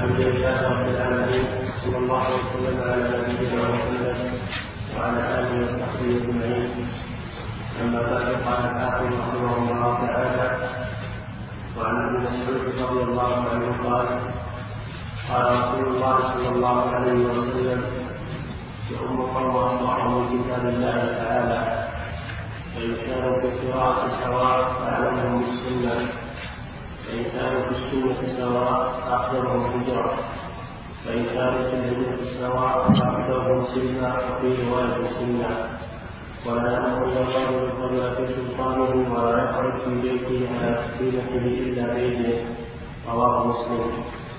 الحمد لله رب العالمين، صلى الله وسلم على نبينا محمد وعلى آله وصحبه أجمعين. أما بعد، قال الحافظ رحمه الله تعالى: وعن ابن مسعود رضي الله عنه قال: قال رسول الله صلى الله عليه وسلم: يؤم قوم أصبحوا من كتاب الله تعالى، فإن كانوا في القراءة سواء فأعلمهم بالسنة، فإن كانوا في السنة سواء فأقدرهم هجرة، فإن كانوا في الهجرة سواء فأقدرهم سنة، وفي رواية سنة. ولا يأمر الرجل بما في سلطانه ولا يخرج في بيته على سكينته إلا بإذنه. رواه مسلم.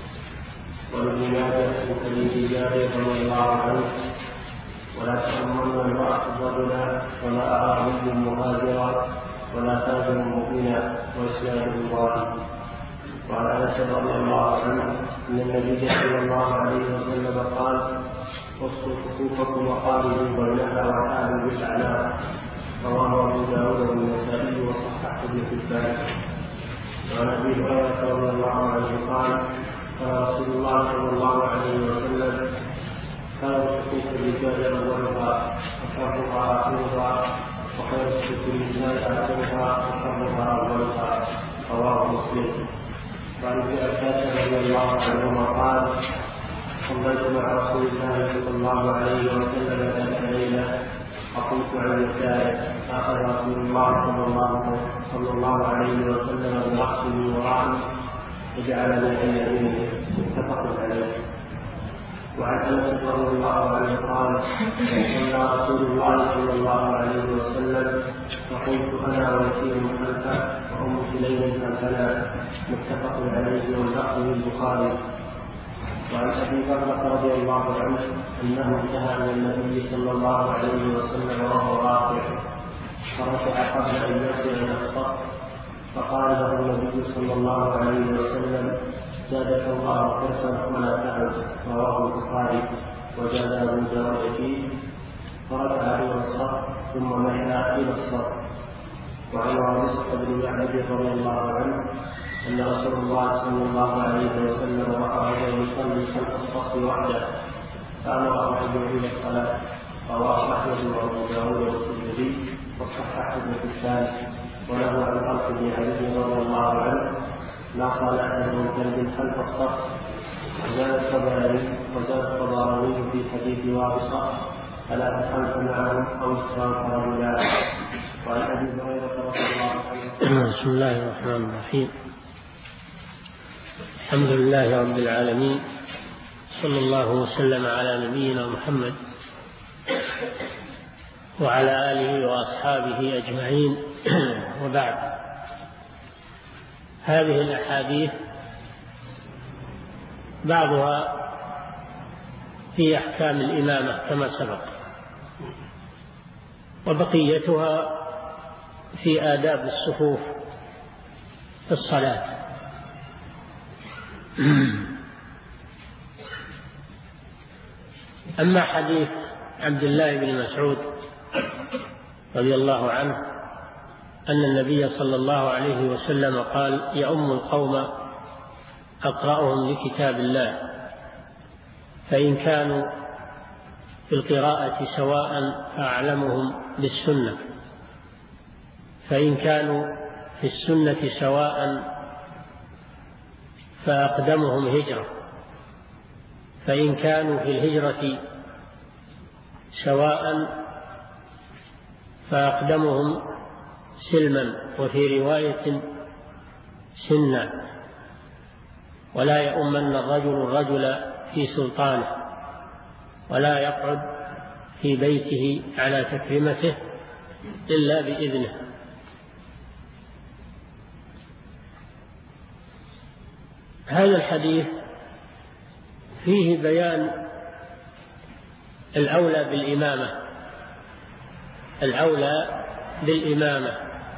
وابن ماجه من حديث جابر رضي الله عنه: ولا تأمن المرأة الرجل ولا أعرابي مهاجرا ولا تاجر مؤمنا، وإسناد البخاري. وعن أنس رضي الله عنه أن النبي صلى الله عليه وسلم قال: وصلوا صفوفكم وقاربوا بينها وحالوا بالأعناق. رواه أبو داود والنسائي وصححه ابن حبان. وعن أبي هريرة رضي الله عنه قال: قال رسول الله صلى الله عليه وسلم: خير صفوف الرجال أولها وشرها آخرها، وخير صفوف النساء آخرها وشرها أولها. رواه مسلم. وعن ابن عباس رضي الله عنهما قال: صليت مع رسول الله صلى الله عليه وسلم ذات ليلة، فقلت عن يساره، فأخذ رسول الله صلى الله عليه وسلم برأسي من وراءه وجعلني عن يمينه. متفق عليه. وعن أنس رضي الله عنه قال: صلى رسول الله صلى الله عليه وسلم، فقلت أنا ويسير خلفه وأم سليم خلفنا. متفق عليه واللفظ للبخاري. وعن أبي بكر رضي الله عنه أنه انتهى من النبي صلى الله عليه وسلم وهو راكع، فركع قبل أن يصل إلى الصف، فقال له النبي صلى الله عليه وسلم: زادك الله حرصا ولا تعد. رواه البخاري. وزاد أبو داود فيه: فركع إلى الصف ثم مشى إلى الصف. وعن وابصة بن معبد رضي الله عنه أن رسول الله صلى الله عليه وسلم وقع يصلي خلف الصف وحده، فأمره أن يعيد الصلاة. رواه أحمد وأبو داود والترمذي وصححه ابن حبان. وله عن طلق بن علي رضي الله عنه: لا صلاة لمنفرد خلف الصف. وزاد الطبراني في حديث وابصة: فلا تخلف معهم أو اشتراك رجلان. وعن أبي هريرة رضي الله عنه: بسم الله الرحمن الرحيم. الحمد لله رب العالمين، صلى الله وسلم على نبينا محمد وعلى آله وأصحابه أجمعين. وبعد، هذه الأحاديث بعضها في أحكام الإمامة كما سبق، وبقيتها في آداب الصفوف في الصلاة. أما حديث عبد الله بن مسعود رضي الله عنه أن النبي صلى الله عليه وسلم قال: يؤم القوم أقرأهم لكتاب الله، فإن كانوا في القراءة سواء فأعلمهم بالسنة، فإن كانوا في السنة سواء فأقدمهم هجرة، فإن كانوا في الهجرة سواء فأقدمهم سلما، وفي رواية سنا. ولا يؤمن الرجل في سلطانه، ولا يقعد في بيته على تكريمته إلا بإذنه. هذا الحديث فيه بيان الأولى بالإمامة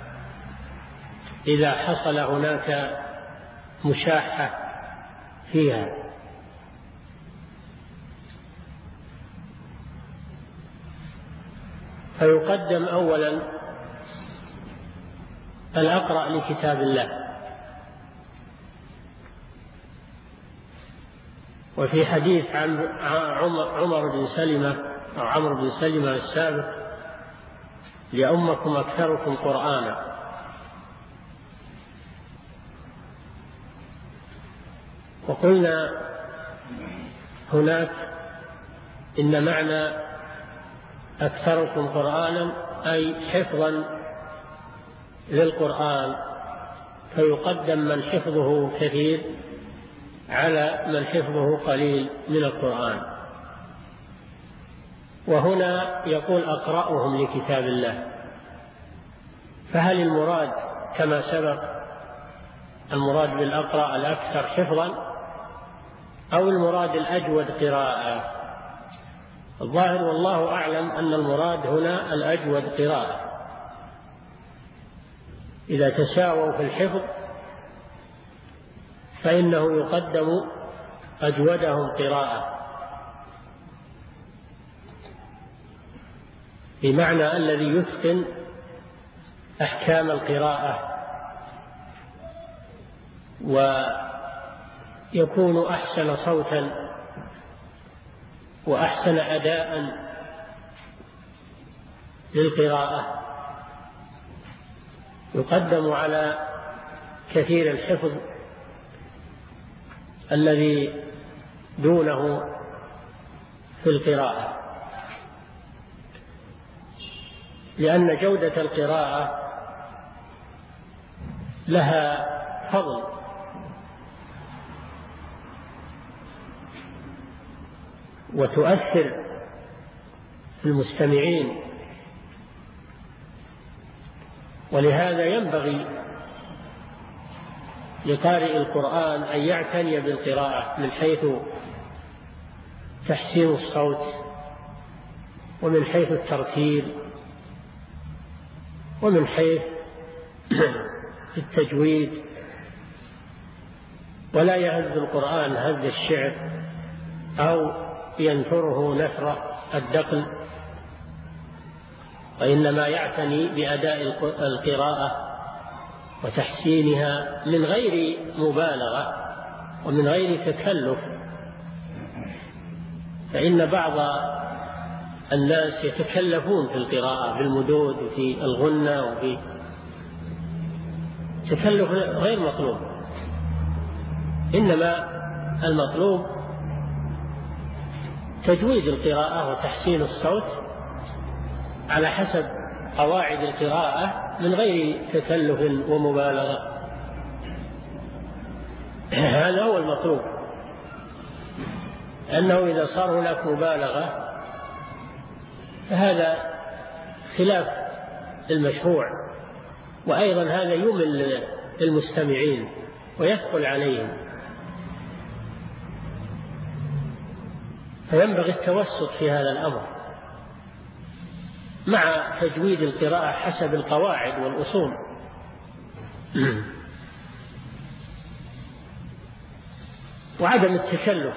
إذا حصل هناك مشاحة فيها. فيقدم أولا الأقرأ لكتاب الله، وفي حديث عن عمرو بن سلمة السابق: لأمكم أكثركم قرآنا. وقلنا هناك إن معنى أكثركم قرآنا أي حفظا للقرآن، فيقدم من حفظه كثير على من حفظه قليل من القرآن. وهنا يقول: أقرأهم لكتاب الله. فهل المراد كما سبق المراد بالأقرأ الأكثر حفظا، أو المراد الأجود قراءة؟ الظاهر والله أعلم أن المراد هنا الأجود قراءة. إذا تساووا في الحفظ فإنه يقدم أجودهم قراءة، بمعنى الذي يتقن أحكام القراءة ويكون أحسن صوتا وأحسن أداء للقراءة، يقدم على كثير الحفظ الذي دونه في القراءة، لأن جودة القراءة لها فضل، وتؤثر في المستمعين. ولهذا ينبغي لقارئ القرآن أن يعتني بالقراءة من حيث تحسين الصوت، ومن حيث الترتيل، ومن حيث التجويد، ولا يهز القرآن هز الشعر أو ينثره نثر الدقل، وإنما يعتني بأداء القراءة وتحسينها من غير مبالغة ومن غير تكلف. فإن بعض الناس يتكلفون في القراءة بالمدود وفي الغنة وفي تكلف غير مطلوب، إنما المطلوب تجويد القراءة وتحسين الصوت على حسب قواعد القراءة من غير تكلف ومبالغة. هذا هو المطلوب، لأنه إذا صار هناك مبالغة فهذا خلاف المشروع، وأيضا هذا يمل المستمعين ويثقل عليهم. فينبغي التوسط في هذا الأمر مع تجويد القراءة حسب القواعد والأصول. وعدم التكلف،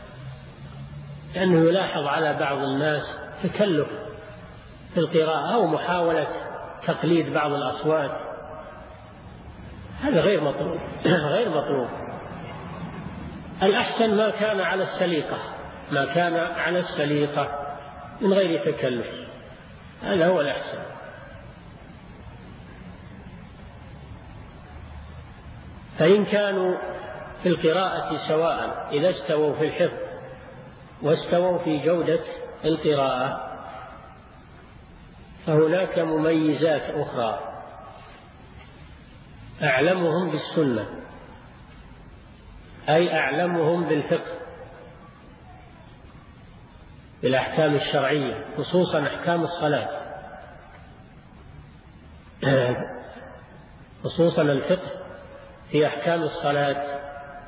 لأنه يلاحظ على بعض الناس تكلف في القراءة أو محاولة تقليد بعض الأصوات، هذا غير مطلوب غير مطلوب. الأحسن ما كان على السليقة، ما كان على السليقة من غير تكلف، هذا هو الأحسن. فإن كانوا في القراءة سواء إذا استووا في الحفظ واستووا في جودة القراءة، فهناك مميزات أخرى: أعلمهم بالسنة، أي أعلمهم بالفقه، بالأحكام الشرعية، خصوصا أحكام الصلاة، خصوصا الفقه في أحكام الصلاة،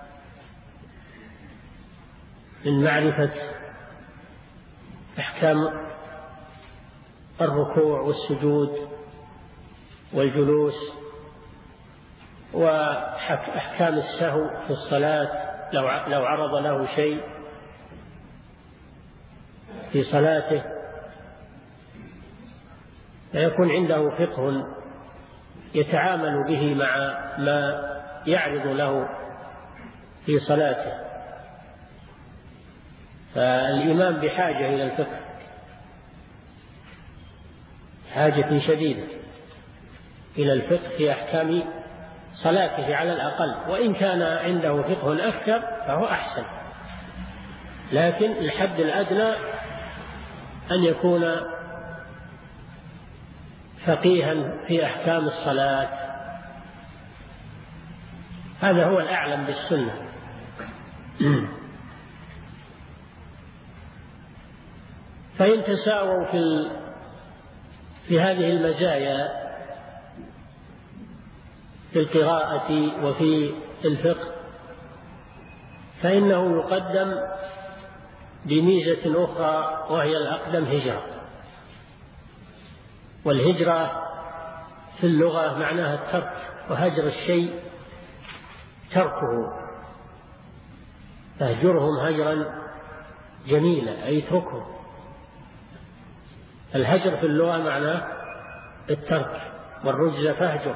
من معرفة أحكام الركوع والسجود والجلوس، وأحكام السهو في الصلاة لو عرض له شيء في صلاته، فيكون عنده فقه يتعامل به مع ما يعرض له في صلاته. فالإمام بحاجة إلى الفقه حاجة شديدة إلى الفقه في أحكام صلاته على الأقل، وإن كان عنده فقه أكثر فهو أحسن، لكن الحد الأدنى أن يكون فقيها في أحكام الصلاة، هذا هو الأعلم بالسنة. فإن تساووا في هذه المزايا في القراءة وفي الفقه فإنه يقدم بميزة أخرى، وهي الأقدم هجرة. والهجرة في اللغة معناها الترك، وهجر الشيء تركه، فاهجرهم هجرا جميلا أي اتركهم. الهجر في اللغة معناه الترك، والرجز فهجر،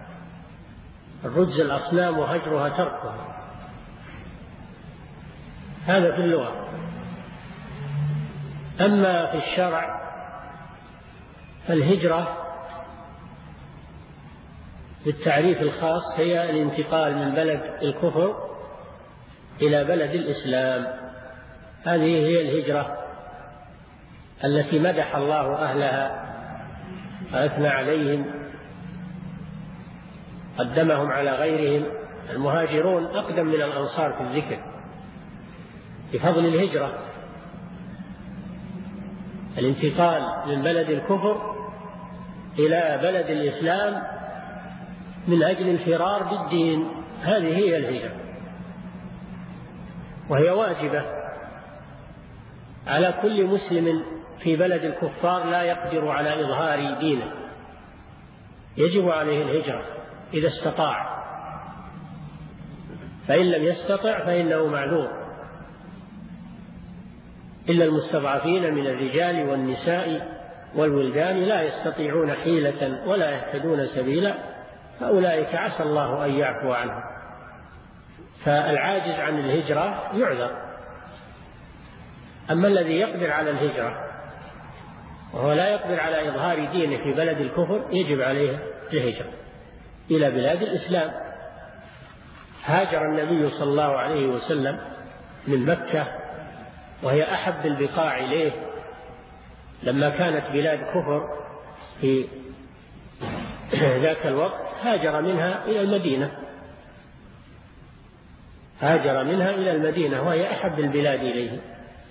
الرجز الأصنام وهجرها تركها، هذا في اللغة. أما في الشرع فالهجرة بالتعريف الخاص هي الانتقال من بلد الكفر إلى بلد الإسلام، هذه هي الهجرة التي مدح الله أهلها وأثنى عليهم، قدمهم على غيرهم. المهاجرون أقدم من الأنصار في الذكر بفضل الهجرة، الانتقال من بلد الكفر إلى بلد الإسلام من أجل الفرار بالدين، هذه هي الهجرة، وهي واجبة على كل مسلم في بلد الكفار لا يقدر على إظهار دينه، يجب عليه الهجرة إذا استطاع، فإن لم يستطع فإنه معذور، إلا المستضعفين من الرجال والنساء والولدان لا يستطيعون حيلة ولا يهتدون سبيلا، فأولئك عسى الله أن يعفو عنهم. فالعاجز عن الهجرة يعذر، أما الذي يقدر على الهجرة وهو لا يقدر على إظهار دينه في بلد الكفر يجب عليه الهجرة إلى بلاد الإسلام. هاجر النبي صلى الله عليه وسلم من مكة وهي أحب البقاع إليه لما كانت بلاد كفر في ذاك الوقت، هاجر منها إلى المدينة، هاجر منها إلى المدينة وهي أحب البلاد إليه.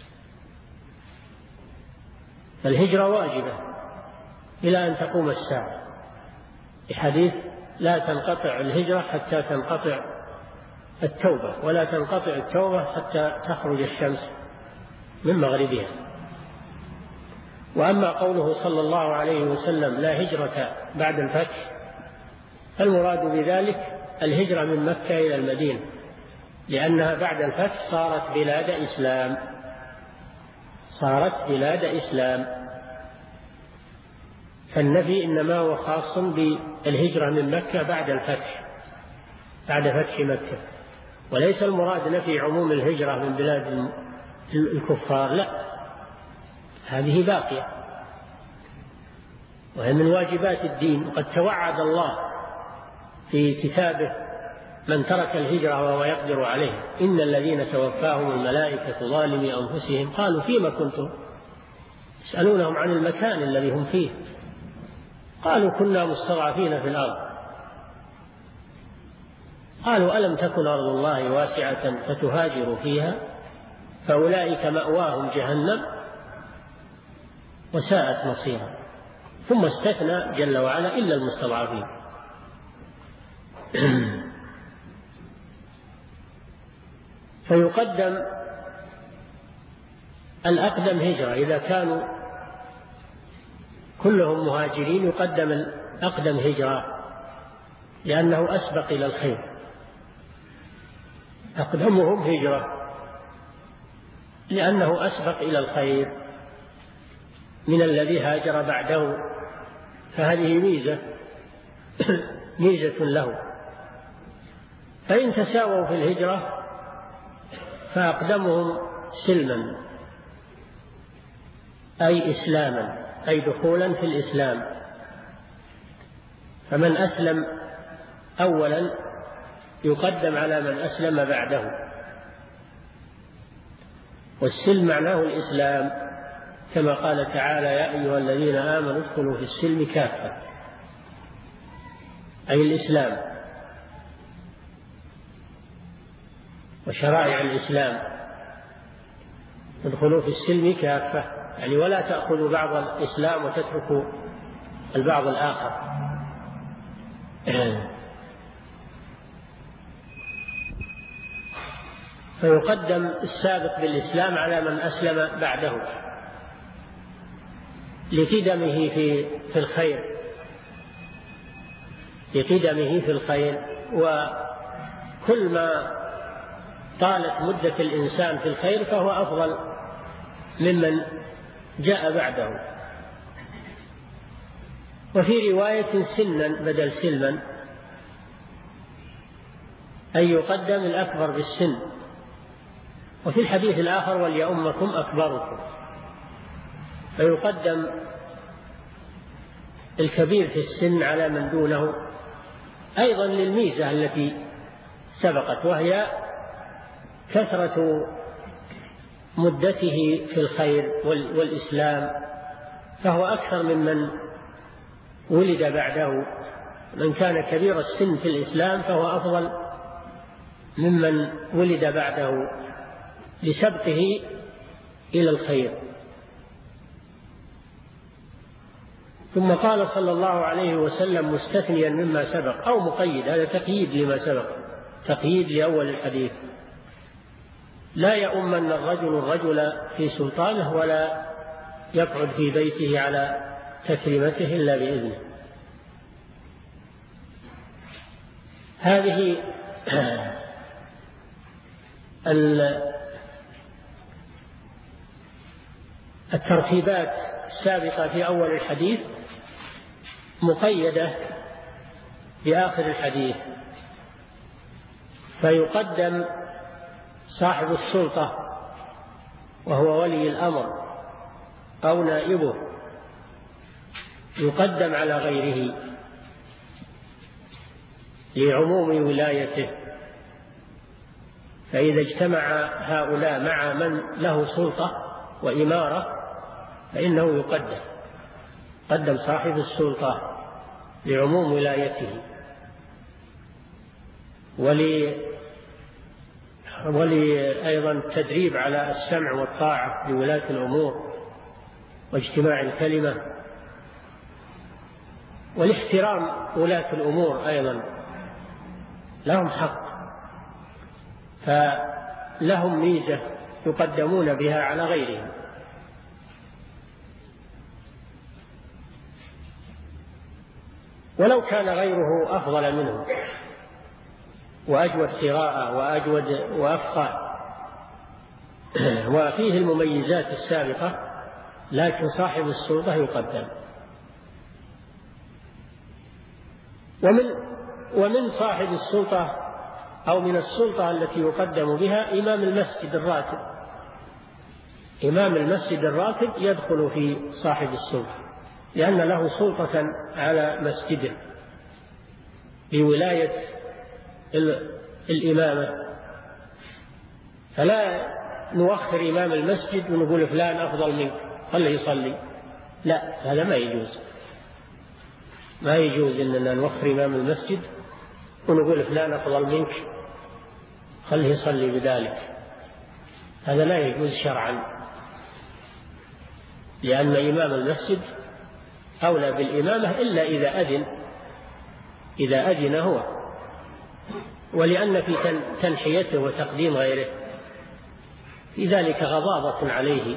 فالهجرة واجبة إلى أن تقوم الساعة، بحديث لا تنقطع الهجرة حتى تنقطع التوبة، ولا تنقطع التوبة حتى تخرج الشمس من مغربها. وأما قوله صلى الله عليه وسلم لا هجرة بعد الفتح، المراد بذلك الهجرة من مكة إلى المدينة، لأنها بعد الفتح صارت بلاد إسلام، صارت بلاد إسلام. فالنبي إنما هو خاص بالهجرة من مكة بعد الفتح، بعد فتح مكة، وليس المراد نفي عموم الهجرة من بلاد الكفار، لا، هذه باقية وهي من واجبات الدين. وقد توعد الله في كتابه من ترك الهجرة وهو يقدر عليه، إن الذين توفاهم الملائكة ظالمي أنفسهم قالوا فيما كنتم، يسألونهم عن المكان الذي هم فيه، قالوا كنا مستضعفين في الأرض، قالوا ألم تكن أرض الله واسعة فتهاجروا فيها، فأولئك مأواهم جهنم وساءت مصيرا. ثم استثنى جل وعلا إلا المستضعفين. فيقدم الأقدم هجرة، إذا كانوا كلهم مهاجرين يقدم الأقدم هجرة لأنه أسبق إلى الخير، أقدمهم هجرة لأنه أسبق إلى الخير من الذي هاجر بعده، فهذه ميزة له. فإن تساووا في الهجرة فأقدمهم سلما أي إسلاما، أي دخولا في الإسلام. فمن أسلم أولا يقدم على من أسلم بعده. والسلم معناه الإسلام، كما قال تعالى: يا أيها الذين آمنوا ادخلوا في السلم كافة، أي الإسلام وشرائع الإسلام. ادخلوا في السلم كافة يعني ولا تأخذوا بعض الإسلام وتتركوا البعض الآخر. فيقدم السابق بالإسلام على من أسلم بعده لقدمه في الخير، لقدمه في الخير. وكل ما طالت مدة الإنسان في الخير فهو أفضل ممن جاء بعده. وفي رواية سنا بدل سلما، أي يقدم الأكبر بالسن. وفي الحديث الآخر: وليؤمكم أكبركم، فيقدم الكبير في السن على من دونه، أيضا للميزة التي سبقت، وهي كثرة مدته في الخير والإسلام، فهو أكثر ممن ولد بعده. من كان كبير السن في الإسلام فهو أفضل ممن ولد بعده لسبقه إلى الخير. ثم قال صلى الله عليه وسلم مستثنيا مما سبق أو مقيد، هذا تقييد لما سبق، تقييد لأول الحديث: لا يؤمن الرجل في سلطانه ولا يقعد في بيته على تكريمته إلا بإذنه. هذه الترتيبات السابقة في أول الحديث مقيدة بآخر الحديث، فيقدم صاحب السلطة وهو ولي الأمر أو نائبه، يقدم على غيره لعموم ولايته. فإذا اجتمع هؤلاء مع من له سلطة وإمارة فإنه يقدم صاحب السلطة لعموم ولايته أيضا التدريب على السمع والطاعة لولاة الأمور واجتماع الكلمة، والاحترام ولاة الأمور أيضا لهم حق، فلهم ميزة يقدمون بها على غيرهم. ولو كان غيره أفضل منه وأجود قراءة وأجود وأفقه وفيه المميزات السابقة، لكن صاحب السلطة يقدم. ومن صاحب السلطة أو من السلطة التي يقدم بها إمام المسجد الراتب. إمام المسجد الراتب يدخل في صاحب السلطة لأن له سلطة على مسجده بولاية الإمامة. فلا نؤخر إمام المسجد ونقول فلان أفضل منك خليه يصلي، لا، هذا ما يجوز. ما يجوز إننا نؤخر إمام المسجد ونقول فلان أفضل منك خليه يصلي بذلك، هذا لا يجوز شرعا، لأن إمام المسجد أولى بالإمامة إلا إذا أذن هو، ولأن في تنحيته وتقديم غيره في ذلك غضاضة عليه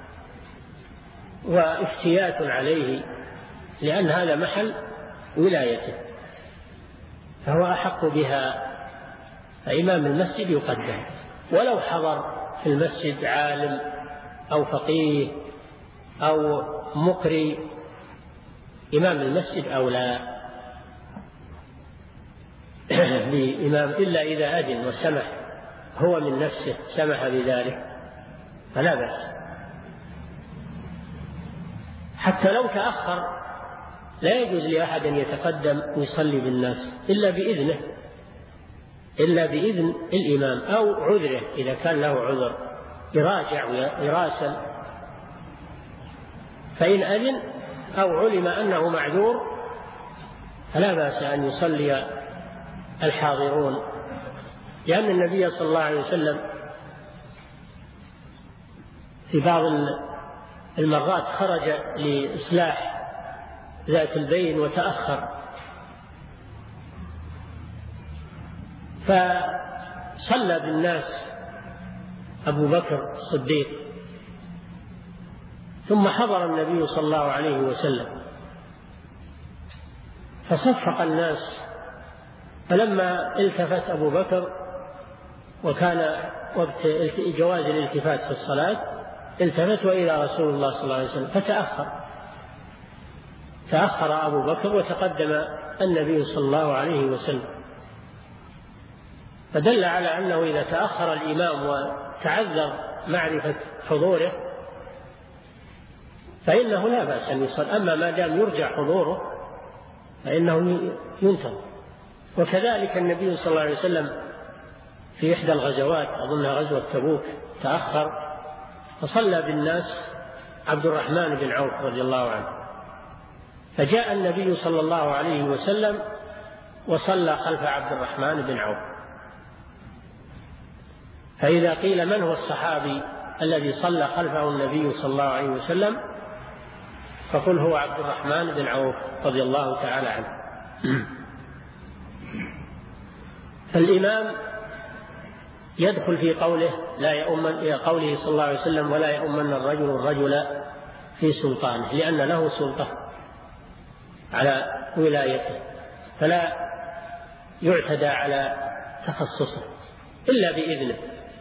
وافتيات عليه، لأن هذا محل ولايته فهو أحق بها. فإمام المسجد يقدم، ولو حضر في المسجد عالم أو فقيه أو مقري، إمام المسجد أولى بإمام إلا إذا أذن وسمح هو من نفسه، سمح بذلك فلا بأس. حتى لو تأخر لا يجوز لأحد أن يتقدم ويصلي بالناس إلا بإذن الإمام أو عذره، إذا كان له عذر يراجع ويراسل، فإن أذن أو علم أنه معذور فلا بأس أن يصلي الحاضرون، لأن النبي صلى الله عليه وسلم في بعض المرات خرج لإصلاح ذات البين وتأخر، فصلى بالناس أبو بكر الصديق، ثم حضر النبي صلى الله عليه وسلم فصفق الناس، فلما التفت أبو بكر وكان وقت جواز الالتفات في الصلاة التفت إلى رسول الله صلى الله عليه وسلم تأخر أبو بكر وتقدم النبي صلى الله عليه وسلم، فدل على أنه إذا تأخر الإمام وتعذر معرفة حضوره فإنه لا بأس أن يصلي، أما ما دام يرجع حضوره فإنه ينتظر. وكذلك النبي صلى الله عليه وسلم في إحدى الغزوات أظنها غزوة تبوك تأخر فصلى بالناس عبد الرحمن بن عوف رضي الله عنه، فجاء النبي صلى الله عليه وسلم وصلى خلف عبد الرحمن بن عوف. فإذا قيل من هو الصحابي الذي صلى خلفه النبي صلى الله عليه وسلم فقل هو عبد الرحمن بن عوف رضي الله تعالى عنه. فالإمام يدخل في قوله قوله صلى الله عليه وسلم ولا يؤمن الرجل في سلطانه، لأن له سلطة على ولايته فلا يعتدى على تخصصه إلا بإذنه.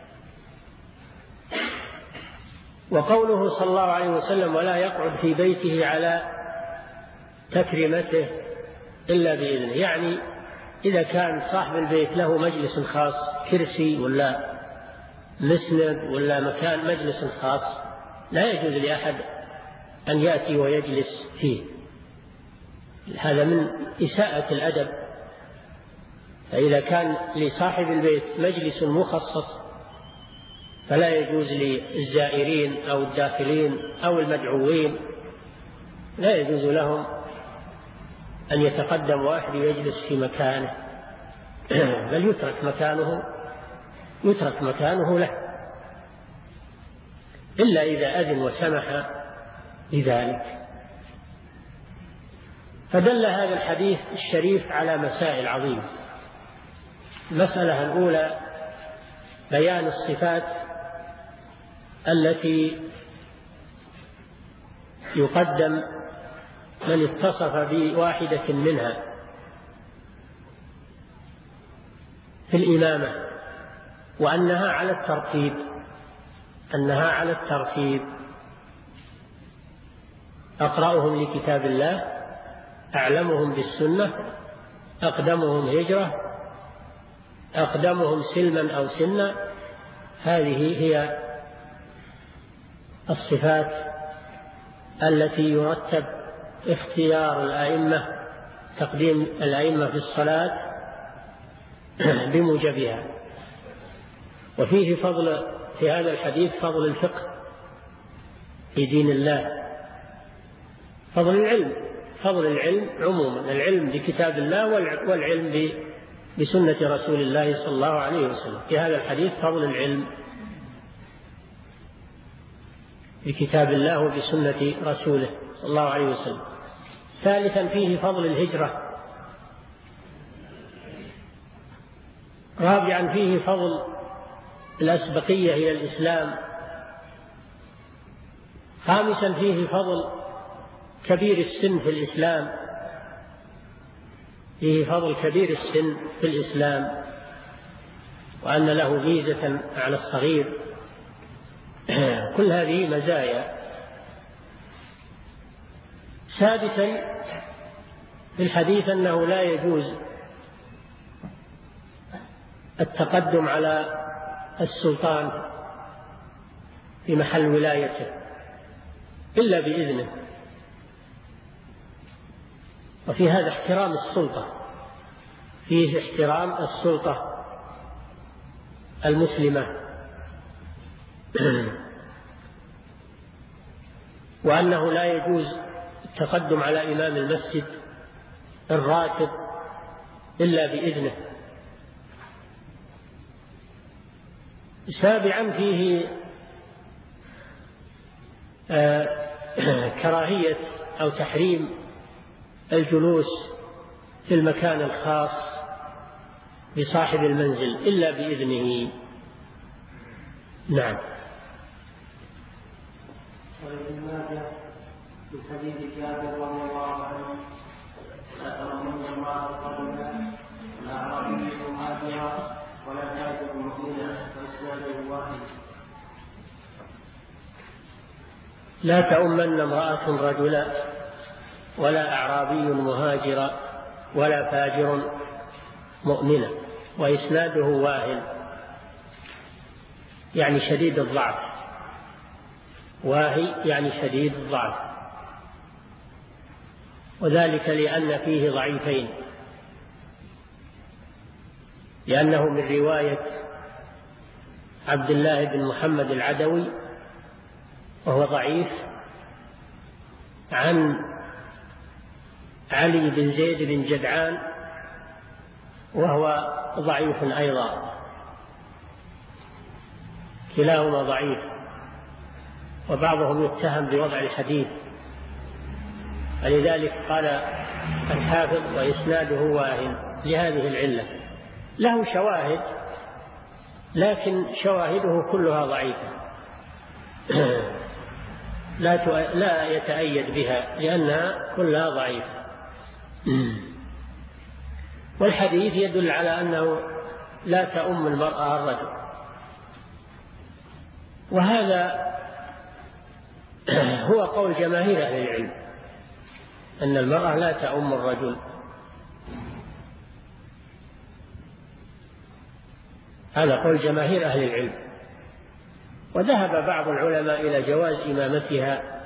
وقوله صلى الله عليه وسلم ولا يقعد في بيته على تكريمته إلا بإذنه، يعني إذا كان صاحب البيت له مجلس خاص كرسي ولا مسند ولا مكان مجلس خاص لا يجوز لأحد أن يأتي ويجلس فيه، هذا من إساءة الأدب. فإذا كان لصاحب البيت مجلس مخصص فلا يجوز للزائرين أو الداخلين أو المدعوين لا يجوز لهم أن يتقدم واحد يجلس في مكانه، بل يترك مكانه له إلا إذا أذن وسمح بذلك. فدل هذا الحديث الشريف على مسائل عظيمة. المسألة الأولى بيان الصفات التي يقدم من اتصف بواحدة منها في الإمامة، وأنها على الترتيب أقرأهم لكتاب الله، أعلمهم بالسنة، أقدمهم هجرة، أقدمهم سلما أو سنا. هذه هي الصفات التي يرتب اختيار الأئمة، تقديم الأئمة في الصلاة بموجبها. وفيه فضل في هذا الحديث فضل الفقه في دين الله، فضل العلم عموما، العلم بكتاب الله والعلم بسنة رسول الله صلى الله عليه وسلم. في هذا الحديث فضل العلم بكتاب الله وبسنة رسوله صلى الله عليه وسلم. ثالثا فيه فضل الهجرة. رابعا فيه فضل الأسبقية إلى الإسلام. خامسا فيه فضل كبير السن في الإسلام، فيه فضل كبير السن في الإسلام وأن له ميزة على الصغير. كل هذه مزايا. سادسا في الحديث أنه لا يجوز التقدم على السلطان في محل ولايته إلا بإذنه. وفي هذا احترام السلطة، فيه احترام السلطة المسلمة، وأنه لا يجوز التقدم على إمام المسجد الراتب إلا بإذنه. سابعا فيه كراهية أو تحريم الجلوس في المكان الخاص بصاحب المنزل إلا بإذنه. نعم. ولابن ماجه من حديث جابر رضي الله عنه: لا ترمون امرأة رجلا ولا أعرابي مهاجرا ولا تاجر مؤمنا وإسناده واحد. لا تؤمن امرأة رجلا ولا أعرابي مهاجرا ولا فاجر مؤمنا وإسناده واهن، يعني شديد الضعف. واهي يعني شديد الضعف، وذلك لأن فيه ضعيفين، لأنه من رواية عبد الله بن محمد العدوي وهو ضعيف، عن علي بن زيد بن جدعان وهو ضعيف أيضا، كلاهما ضعيف، وبعضهم يتهم بوضع الحديث، ولذلك قال الحافظ: وإسناده واهن، لهذه العلة. له شواهد لكن شواهده كلها ضعيفة، لا يتأيد بها لأنها كلها ضعيفة. والحديث يدل على أنه لا تؤم المرأة الرجل، وهذا هو قول جماهير أهل العلم، أن المرأة لا تؤم الرجل. هذا قول جماهير أهل العلم. وذهب بعض العلماء إلى جواز إمامتها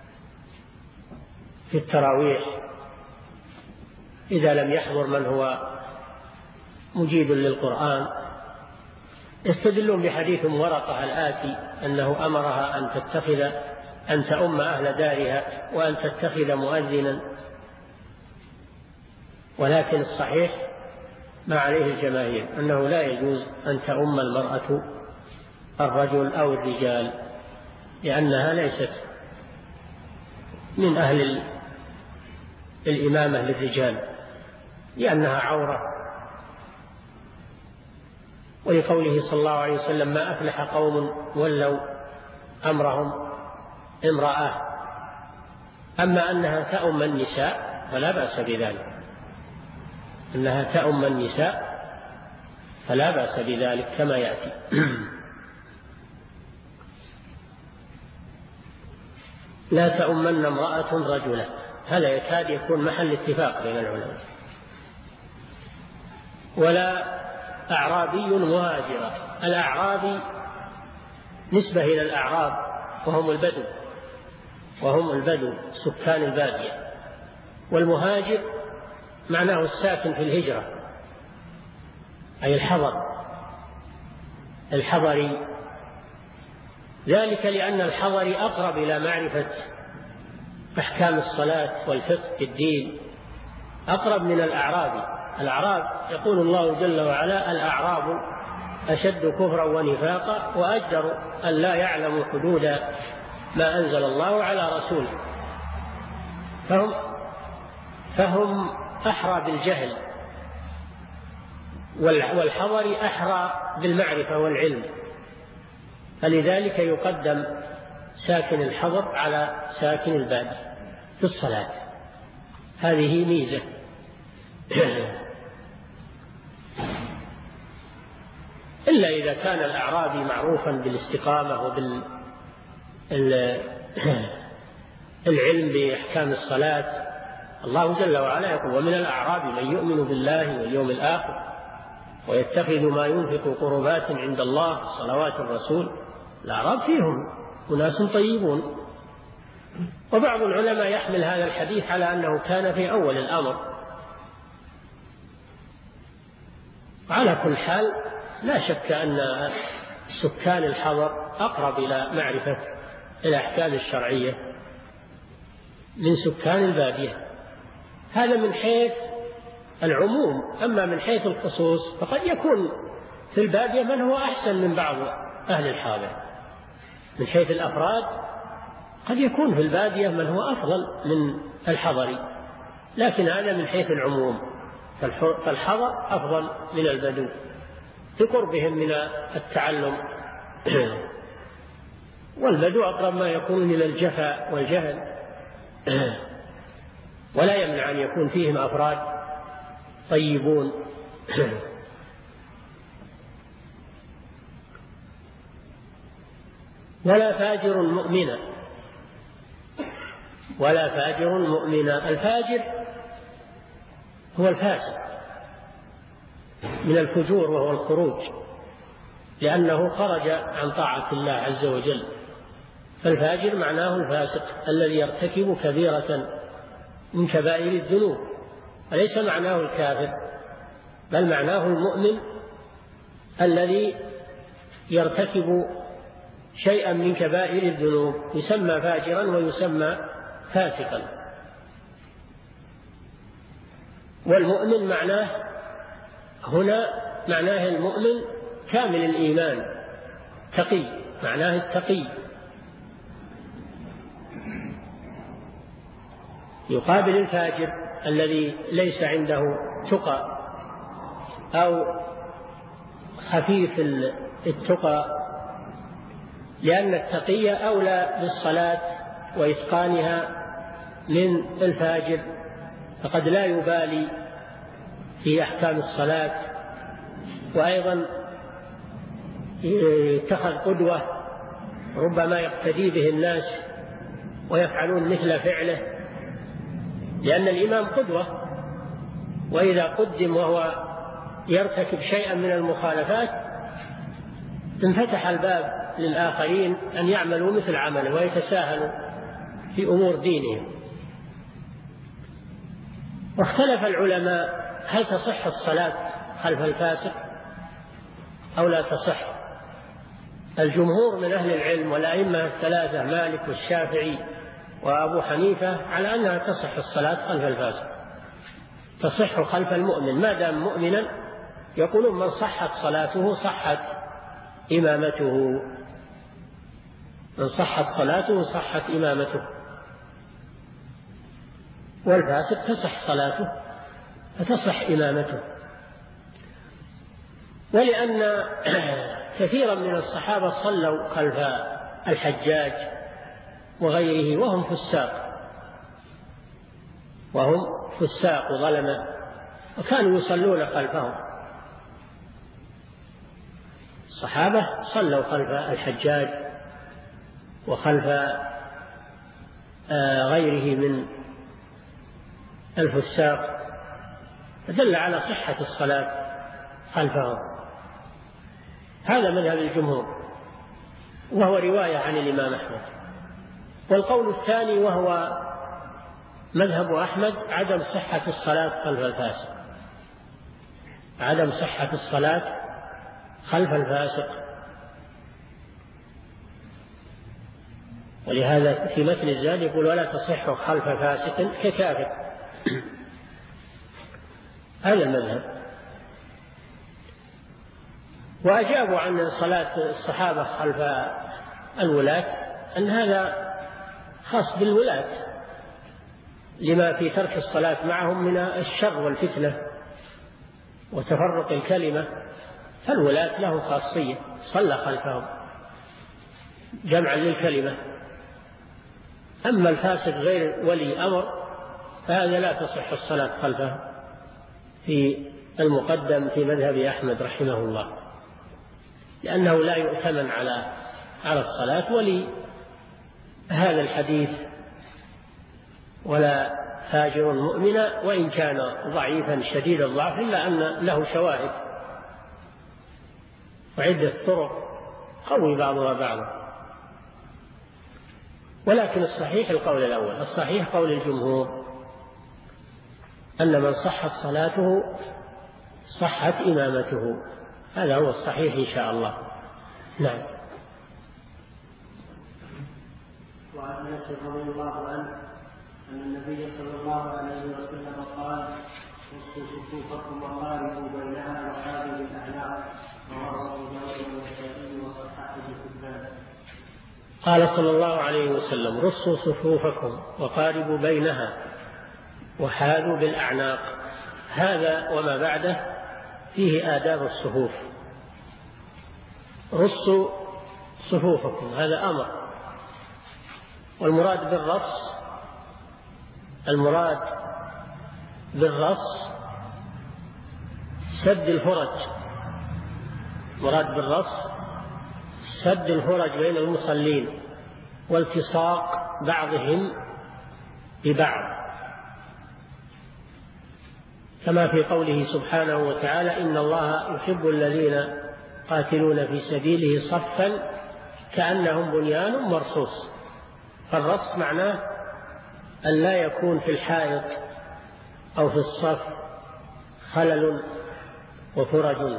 في التراويح إذا لم يحضر من هو مجيد للقرآن، يستدلون بحديث ورقة الآتي أنه أمرها أن تؤم أهل دارها وأن تتخذ مؤذنا. ولكن الصحيح ما عليه الجماهير أنه لا يجوز أن تؤم المرأة الرجل أو الرجال، لأنها ليست من أهل الإمامة للرجال، لأنها عورة. ولقوله صلى الله عليه وسلم: ما أفلح قوم ولوا أمرهم امرأة. أما أنها تؤم النساء فلا بأس بذلك، أنها تؤم النساء فلا بأس بذلك كما يأتي. لا تؤمن امرأة رجلا، هذا يكاد يكون محل اتفاق بين العلماء. ولا أعرابي مهاجرا. الأعرابي نسبة إلى الأعراب وهم البدو سكان البادية، والمهاجر معناه الساكن في الهجرة، أي الحضري، ذلك لأن الحضري أقرب إلى معرفة أحكام الصلاة والفقه في الدين، أقرب من الأعرابي. الأعراب يقول الله جل وعلا: الأعراب أشد كفرا ونفاقا وأجدر أن لا يعلموا حدود ما أنزل الله على رسوله. فهم أحرى بالجهل، والحضر أحرى بالمعرفة والعلم، فلذلك يقدم ساكن الحضر على ساكن البادية في الصلاة. هذه ميزة. إلا إذا كان الأعرابي معروفا بالاستقامة وبالعلم بأحكام الصلاة. الله جل وعلا يقول: ومن الأعراب من يؤمن بالله واليوم الآخر ويتخذ ما ينفق قربات عند الله صلوات الرسول. الأعراب فيهم أناس طيبون. وبعض العلماء يحمل هذا الحديث على أنه كان في أول الأمر. على كل حال لا شك أن سكان الحضر أقرب إلى معرفة الأحكام الشرعية من سكان البادية. هذا من حيث العموم. أما من حيث الخصوص فقد يكون في البادية من هو أحسن من بعض أهل الحاضر. من حيث الأفراد قد يكون في البادية من هو أفضل من الحضري، لكن هذا من حيث العموم. فالحضر أفضل من البدو لقربهم من التعلم، والبدو أقرب ما يكون إلى الجفاء والجهل، ولا يمنع أن يكون فيهم أفراد طيبون. ولا فاجر مؤمنا، ولا فاجر مؤمنا. الفاجر هو الفاسق من الفجور، وهو الخروج، لأنه خرج عن طاعة الله عز وجل. فالفاجر معناه الفاسق الذي يرتكب كبيرة من كبائر الذنوب، وليس معناه الكافر، بل معناه المؤمن الذي يرتكب شيئا من كبائر الذنوب يسمى فاجرا ويسمى فاسقا. والمؤمن معناه هنا معناه المؤمن كامل الإيمان، تقي، معناه التقي. يقابل الفاجر الذي ليس عنده تقى أو خفيف التقى، لأن التقي أولى بالصلاة وإتقانها من الفاجر، فقد لا يبالي في أحكام الصلاة، وأيضا يتخذ قدوة، ربما يقتدي به الناس ويفعلون مثل فعله، لأن الإمام قدوة، وإذا قدم وهو يرتكب شيئا من المخالفات انفتح الباب للآخرين أن يعملوا مثل عمله ويتساهلوا في أمور دينهم. واختلف العلماء هل تصح الصلاة خلف الفاسق أو لا تصح. الجمهور من أهل العلم والأئمة الثلاثة مالك والشافعي وأبو حنيفة على أنها تصح الصلاة خلف الفاسق، تصح خلف المؤمن ما دام مؤمنا. يقولون من صحت صلاته صحت إمامته، من صحت صلاته صحت إمامته. والفاسق تصح صلاته فتصح إمامته. ولأن كثيرا من الصحابة صلوا خلف الحجاج وغيره وهم فساق وظلمة، وكانوا يصلون خلفهم. الصحابة صلوا خلف الحجاج وخلف غيره من الفساق، فدل على صحة الصلاة خلفهم. هذا مذهب الجمهور، وهو رواية عن الإمام أحمد. والقول الثاني وهو مذهب أحمد عدم صحة الصلاة خلف الفاسق، عدم صحة الصلاة خلف الفاسق. ولهذا في متن الزاد يقول ولا تصح خلف فاسق ككافر. هذا المذهب. وأجابوا عن صلاة الصحابة خلف الولاة أن هذا خاص بالولاة لما في ترك الصلاة معهم من الشر والفتنة وتفرق الكلمة، فالولاة له خاصية، صلى خلفهم جمعا للكلمة. أما الفاسق غير ولي أمر فهذا لا تصح الصلاة خلفه في المقدم في مذهب أحمد رحمه الله، لأنه لا يؤتمن على الصلاة. ولهذا الحديث ولا فاجر مؤمنا وإن كان ضعيفا شديد الضعف إلا أن له شواهد وعدة طرق قوي بعضها بعضا. ولكن الصحيح القول الأول، الصحيح قول الجمهور أن من صحت صلاته صحت إمامته، هذا هو الصحيح إن شاء الله. نعم. وعن أنس رضي الله عنه أن النبي صلى الله عليه وسلم قال: وصوا صفوفكم وقاربوا بينها وحاذوا بالأعناق، رواه أبو داود والنسائي وصححه ابن حبان. قال صلى الله عليه وسلم: رصوا صفوفكم وقاربوا بينها وحاذوا بالأعناق. هذا وما بعده فيه آداب الصفوف. رصوا صفوفكم هذا أمر، والمراد بالرص سد الفرج. مراد بالرص سد الفرج بين المصلين والتصاق بعضهم ببعض، كما في قوله سبحانه وتعالى: إن الله يحب الذين قاتلون في سبيله صفا كأنهم بنيان مرصوص. فالرص معناه أن لا يكون في الحائط أو في الصف خلل وفرج.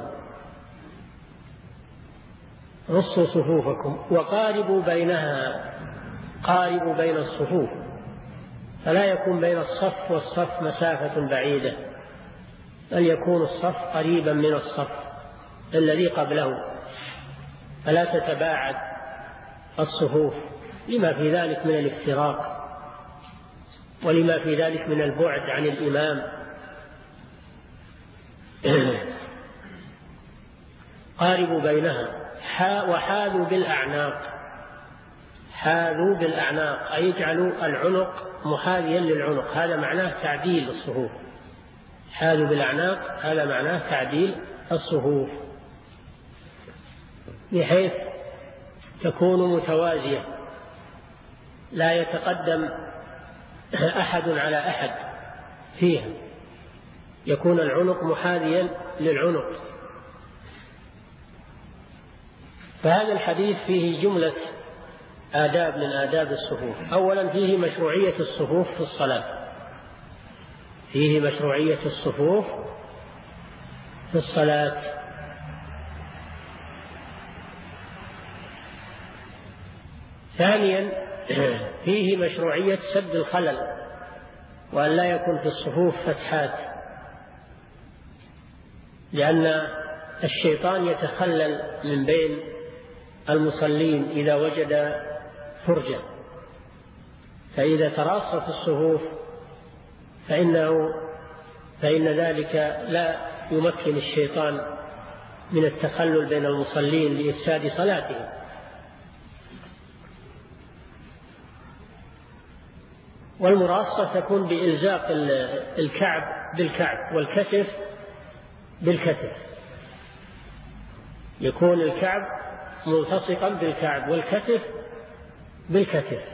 رصوا صفوفكم وقاربوا بينها، قاربوا بين الصفوف، فلا يكون بين الصف والصف مسافة بعيدة، بل يكون الصف قريبا من الصف الذي قبله، فلا تتباعد الصفوف، لما في ذلك من الافتراق ولما في ذلك من البعد عن الإمام. قاربوا بينها وحاذوا بالأعناق. حاذوا بالأعناق أي يجعلوا العنق محاذيا للعنق، هذا معناه تعديل الصفوف. حاذوا بالأعناق هذا معناه تعديل الصفوف بحيث تكون متوازية، لا يتقدم أحد على أحد فيها، يكون العنق محاذيا للعنق. فهذا الحديث فيه جملة آداب من آداب الصفوف. أولا فيه مشروعية الصفوف في الصلاة، فيه مشروعية الصفوف في الصلاة. ثانيا فيه مشروعية سد الخلل، وأن لا يكون في الصفوف فتحات، لأن الشيطان يتخلل من بين المصلين إذا وجد فرجة، فإذا تراصت الصفوف فإن ذلك لا يمكن الشيطان من التخلل بين المصلين لإفساد صلاتهم. والمراصة تكون بإلزاق الكعب بالكعب والكتف بالكتف، يكون الكعب ملتصقا بالكعب والكتف بالكتف.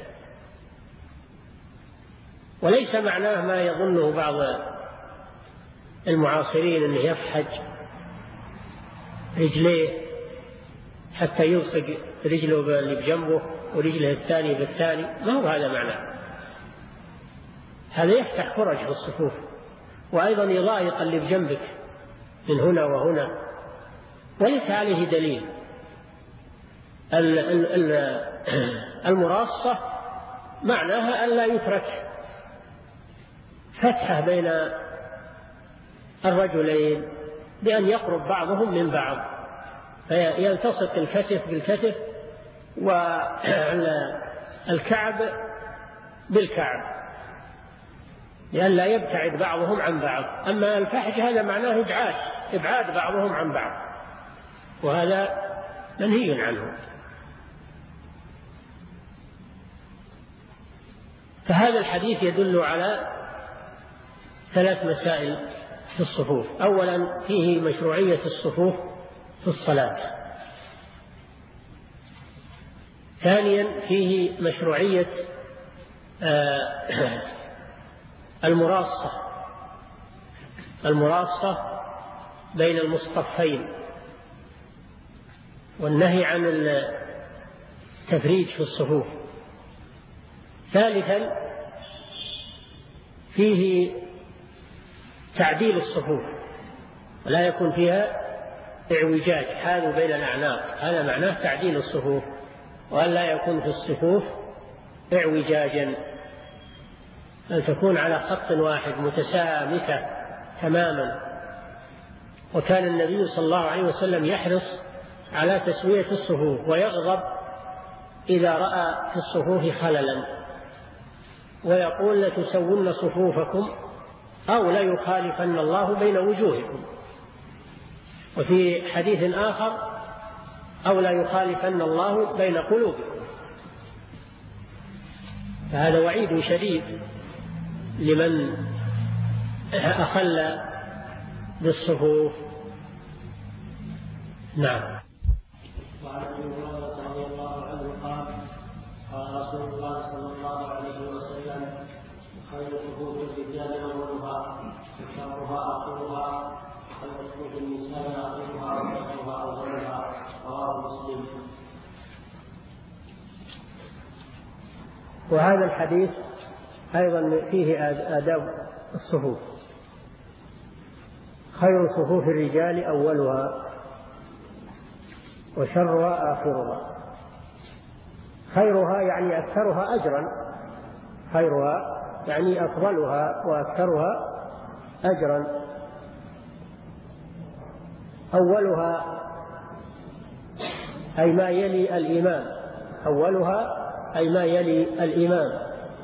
وليس معناه ما يظنه بعض المعاصرين أنه يفحج رجليه حتى يلصق رجله اللي بجنبه ورجله الثاني بالثاني، ما هو هذا معناه. هذا يفتح فرج في الصفوف، وأيضا يضايق اللي بجنبك من هنا وهنا، وليس عليه دليل. المراصة معناها أن لا يترك فتحة بين الرجلين بأن يقرب بعضهم من بعض، فيلتصق الكتف بالكتف والكعب بالكعب، لأن لا يبتعد بعضهم عن بعض. أما الفحش هذا معناه إبعاد بعضهم عن بعض، وهذا منهي عنه. فهذا الحديث يدل على 3 مسائل في الصفوف. أولا فيه مشروعية الصفوف في الصلاة. ثانيا فيه مشروعية المراصة بين المصطفين، والنهي عن التفريج في الصفوف. ثالثا فيه تعديل الصفوف ولا يكون فيها اعوجاج حال بين الأعناق، هذا معناه تعديل الصفوف، وأن لا يكون في الصفوف اعوجاجا، أن تكون على خط واحد متسامكة تماما. وكان النبي صلى الله عليه وسلم يحرص على تسوية الصفوف ويغضب إذا رأى في الصفوف خللا، ويقول لتسون صفوفكم أو ليخالفن الله بين وجوهكم، وفي حديث آخر أو ليخالفن الله بين قلوبكم. فهذا وعيد شديد لمن أخل بالصفوف. نعم. وعن ابي هريره رضي الله عنه قال قال رسول الله صلى الله عليه وسلم خير صفوف الرجال اولها وشرها اخرها خير صفوف النساء اخرها وشرها اولها رواه مسلم. وهذا الحديث أيضا فيه آداب الصفوف. خير صفوف الرجال أولها وشرها آخرها. خيرها يعني أكثرها أجرا، خيرها يعني أفضلها وأكثرها أجرا. أولها أي ما يلي الإمام، أولها أي ما يلي الإمام.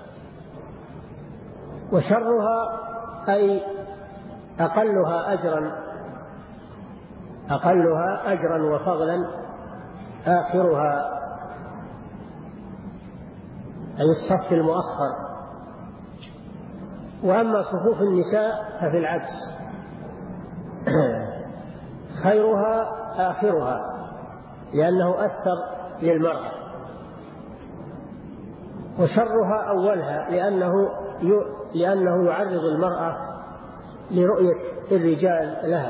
وشرها أي أقلها أجرا، أقلها أجرا وفضلا آخرها، أي الصف المؤخر. وأما صفوف النساء ففي العكس، خيرها آخرها لأنه أستر للمرأة، وشرها أولها لأنه يعرض المرأة لرؤية الرجال لها.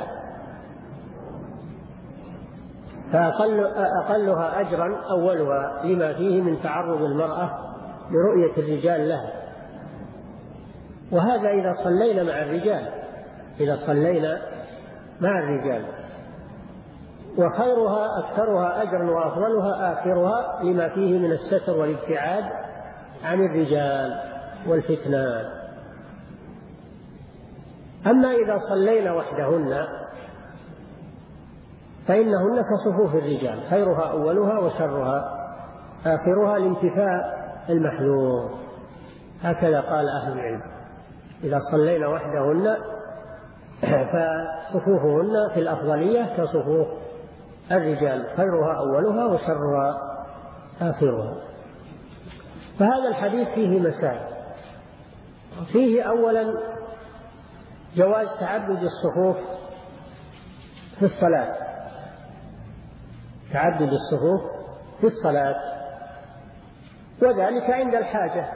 فأقلها أجرا أولها لما فيه من تعرض المرأة لرؤية الرجال لها. وهذا إذا صلينا مع الرجال، إذا صلينا مع الرجال. وخيرها أكثرها أجرا وأفضلها آخرها لما فيه من الستر والابتعاد عن الرجال والفتنان. أما إذا صلينا وحدهن فإنهن كصفوف الرجال، خيرها أولها وشرها آخرها لانتفاء المحذور، هكذا قال أهل العلم. إذا صلينا وحدهن فصفوفهن في الأفضلية كصفوف الرجال، خيرها أولها وشرها آخرها. فهذا الحديث فيه مسائل. فيه أولا جواز تعدد الصفوف في الصلاة، تعدد الصفوف في الصلاة، وذلك عند الحاجة،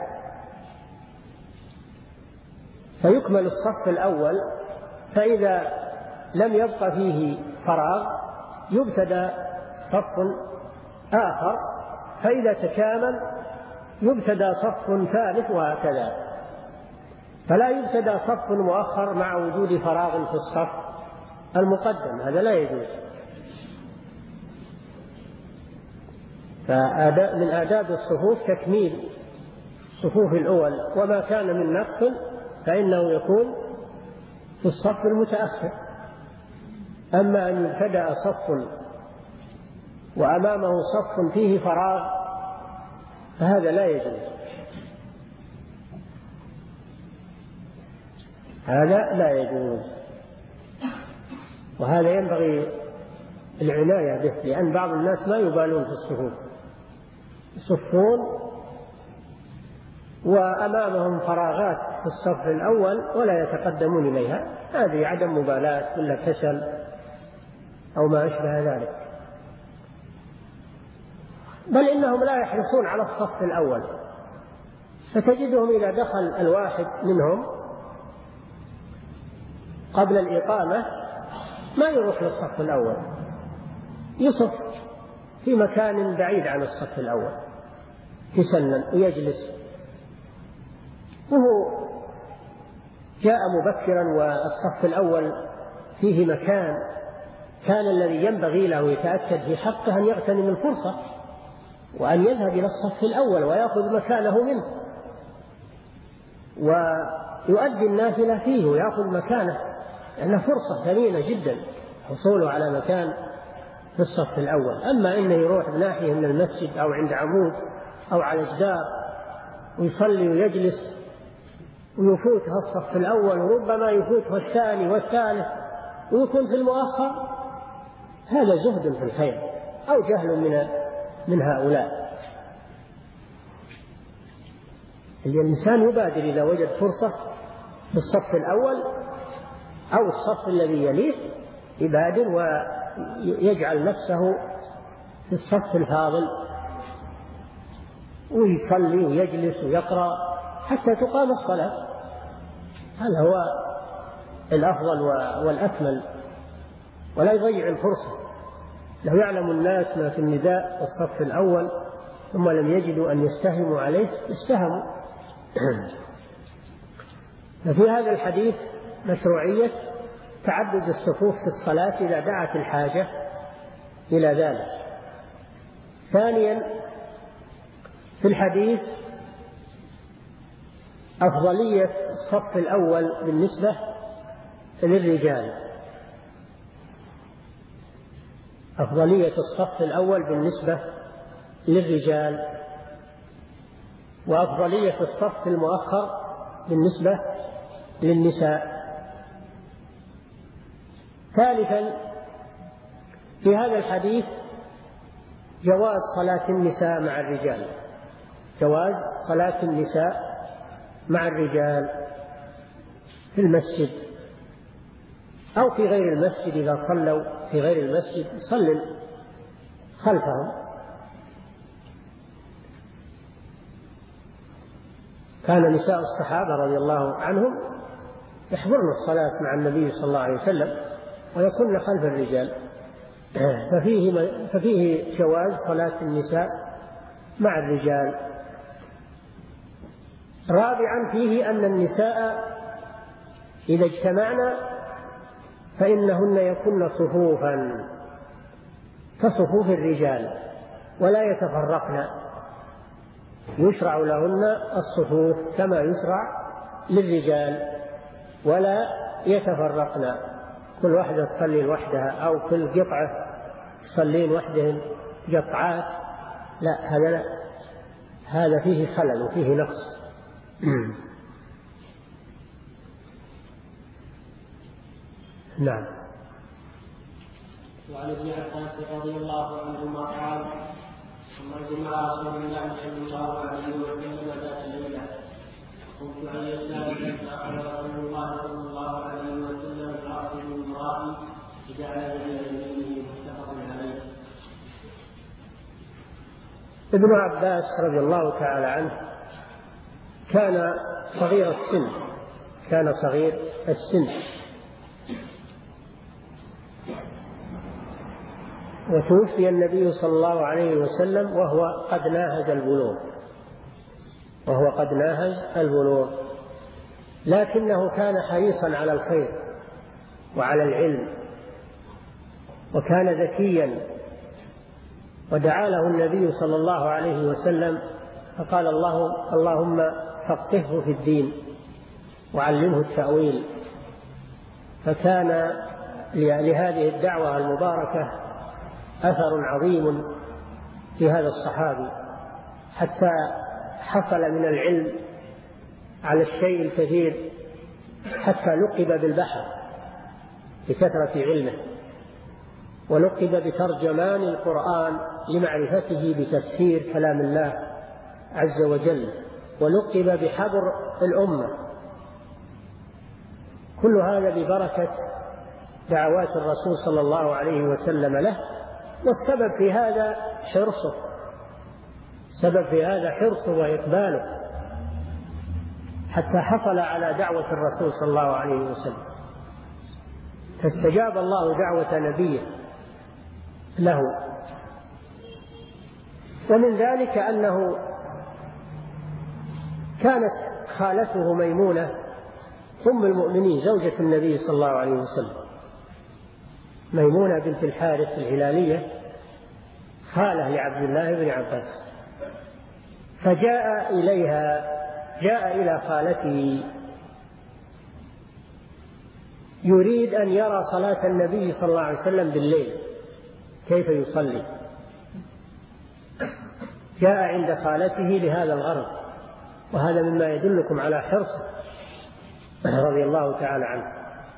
فيكمل الصف الأول، فإذا لم يبق فيه فراغ يبتدى صف آخر، فإذا تكامل يبتدى صف ثالث، وهكذا. فلا يبتدى صف مؤخر مع وجود فراغ في الصف المقدم، هذا لا يجوز. فمن آداب الصفوف تكميل الصفوف الأول، وما كان من نقص فإنه يكون في الصف المتأخر. أما أن يبتدأ صف وأمامه صف فيه فراغ فهذا لا يجوز، هذا لا يجوز. وهذا ينبغي العناية به، لأن بعض الناس ما يبالون في الصفوف، يصفون وأمامهم فراغات في الصف الأول ولا يتقدمون إليها، هذه عدم مبالاة ولا كسل أو ما أشبه ذلك. بل إنهم لا يحرصون على الصف الأول، فتجدهم إذا دخل الواحد منهم قبل الإقامة ما يروح للصف الأول، يصف في مكان بعيد عن الصف الأول تسنن ويجلس وهو جاء مبكرا والصف الأول فيه مكان، كان الذي ينبغي له يتأكد في حقه أن يغتنم الفرصة وأن يذهب إلى الصف الأول ويأخذ مكانه منه ويؤدي النافلة فيه ويأخذ مكانه، لأنها فرصة ثمينة جدا حصوله على مكان في الصف الأول. أما إنه يروح بناحية من المسجد أو عند عمود أو على جدار ويصلي ويجلس ويفوتها الصف الأول وربما يفوتها الثاني والثالث ويكون في المؤخر، هذا زهد في الخير أو جهل من هؤلاء. الإنسان يبادر إذا وجد فرصة في الصف الأول أو الصف الذي يليه، يبادر ويجعل نفسه في الصف الفاضل ويصلي ويجلس ويقرأ حتى تقام الصلاة. هذا هو الأفضل والأكمل، ولا يضيع الفرصة. لو يعلم الناس ما في النداء الصف الأول ثم لم يجدوا أن يستهموا عليه استهموا. ففي هذا الحديث مشروعية تعدد الصفوف في الصلاة إذا دعت الحاجة إلى ذلك. ثانيا في الحديث أفضلية الصف الأول بالنسبة للرجال، أفضلية الصف الأول بالنسبة للرجال، وأفضلية الصف المؤخر بالنسبة للنساء. ثالثا في هذا الحديث جواز صلاة النساء مع الرجال، جواز صلاة النساء مع الرجال في المسجد أو في غير المسجد. إذا صلوا في غير المسجد صلوا خلفهم. كان نساء الصحابة رضي الله عنهم يحضرن الصلاة مع النبي صلى الله عليه وسلم ويكون خلف الرجال، ففيه جواز صلاة النساء مع الرجال. رابعا فيه أن النساء إذا اجتمعنا فإنهن يكن صفوفا كصفوف الرجال ولا يتفرقن، يشرع لهن الصفوف كما يشرع للرجال ولا يتفرقن، كل واحدة تصلي لوحدها أو كل قطعة تصلين وحدهن قطعات، لا هذا لا، هذا فيه خلل وفيه نقص. نعم. وعن ابن عباس رضي الله عنهما قال: مرت مع رسول الله صلى الله عليه وسلم ذات ليلة، قلت عن يسار فأخذ رسول الله صلى الله عليه وسلم برأسه من امرأة فجعل بين يمينه متفق عليه. ابن عباس رضي الله تعالى عنه كان صغير السن، كان صغير السن، وتوفي النبي صلى الله عليه وسلم وهو قد ناهز البلوغ، لكنه كان حريصا على الخير وعلى العلم وكان ذكيا، ودعا له النبي صلى الله عليه وسلم فقال: اللهم فقهه في الدين وعلمه التأويل. فكان لهذه الدعوة المباركة أثر عظيم في هذا الصحابي، حتى حصل من العلم على الشيء الكثير، حتى لقب بالبحر بكثرة علمه، ولقب بترجمان القرآن لمعرفته بتفسير كلام الله عز وجل، ولقب بحبر الأمة. كل هذا ببركة دعوات الرسول صلى الله عليه وسلم له، والسبب في هذا حرصه، وإقباله، حتى حصل على دعوة الرسول صلى الله عليه وسلم، فاستجاب الله دعوة نبيه له. ومن ذلك أنه كانت خالته ميمونة أم المؤمنين زوجة النبي صلى الله عليه وسلم، ميمونة بنت الحارث الهلالية خالة لعبد الله بن عباس، فجاء إلى خالته يريد أن يرى صلاة النبي صلى الله عليه وسلم بالليل كيف يصلي، جاء عند خالته لهذا الغرض، وهذا مما يدلكم على حرصه رضي الله تعالى عنه.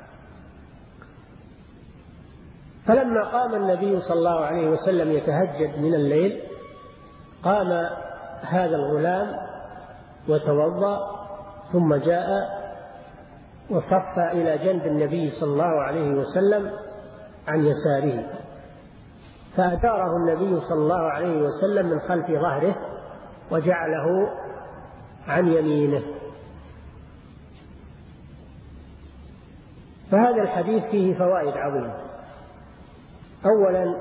فلما قام النبي صلى الله عليه وسلم يتهجد من الليل قام هذا الغلام وتوضأ، ثم جاء وصف إلى جنب النبي صلى الله عليه وسلم عن يساره، فأداره النبي صلى الله عليه وسلم من خلف ظهره وجعله عن يمينه. فهذا الحديث فيه فوائد عظيمة. أولا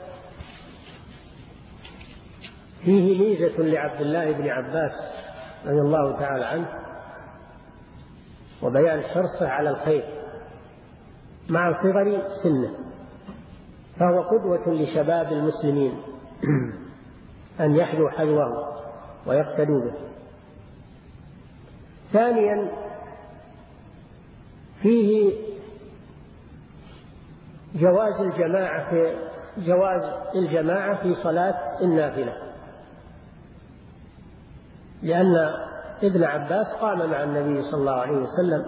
فيه ميزة لعبد الله بن عباس رضي الله تعالى عنه وبيان حرصه على الخير مع صغر سنه، فهو قدوة لشباب المسلمين أن يحذوا حذوه ويقتدوا به. ثانيا فيه جواز الجماعة في صلاة النافلة، لأن ابن عباس قام مع النبي صلى الله عليه وسلم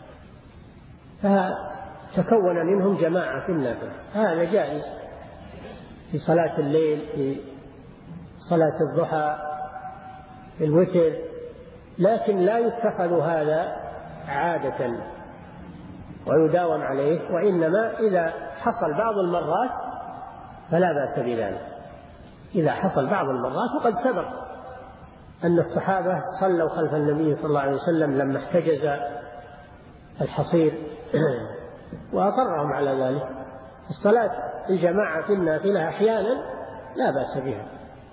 فتكون منهم جماعة في النافلة، هذا جائز في صلاة الليل، في صلاة الضحى، في الوتر، لكن لا يتخذ هذا عادة ويداوم عليه، وإنما إذا حصل بعض المرات فلا بأس بذلك. إذا حصل بعض المرات، وقد سبق أن الصحابة صلوا خلف النبي صلى الله عليه وسلم لما احتجز الحصير وأقرهم على ذلك. الصلاة الجماعة في النافلة أحيانا لا بأس بها،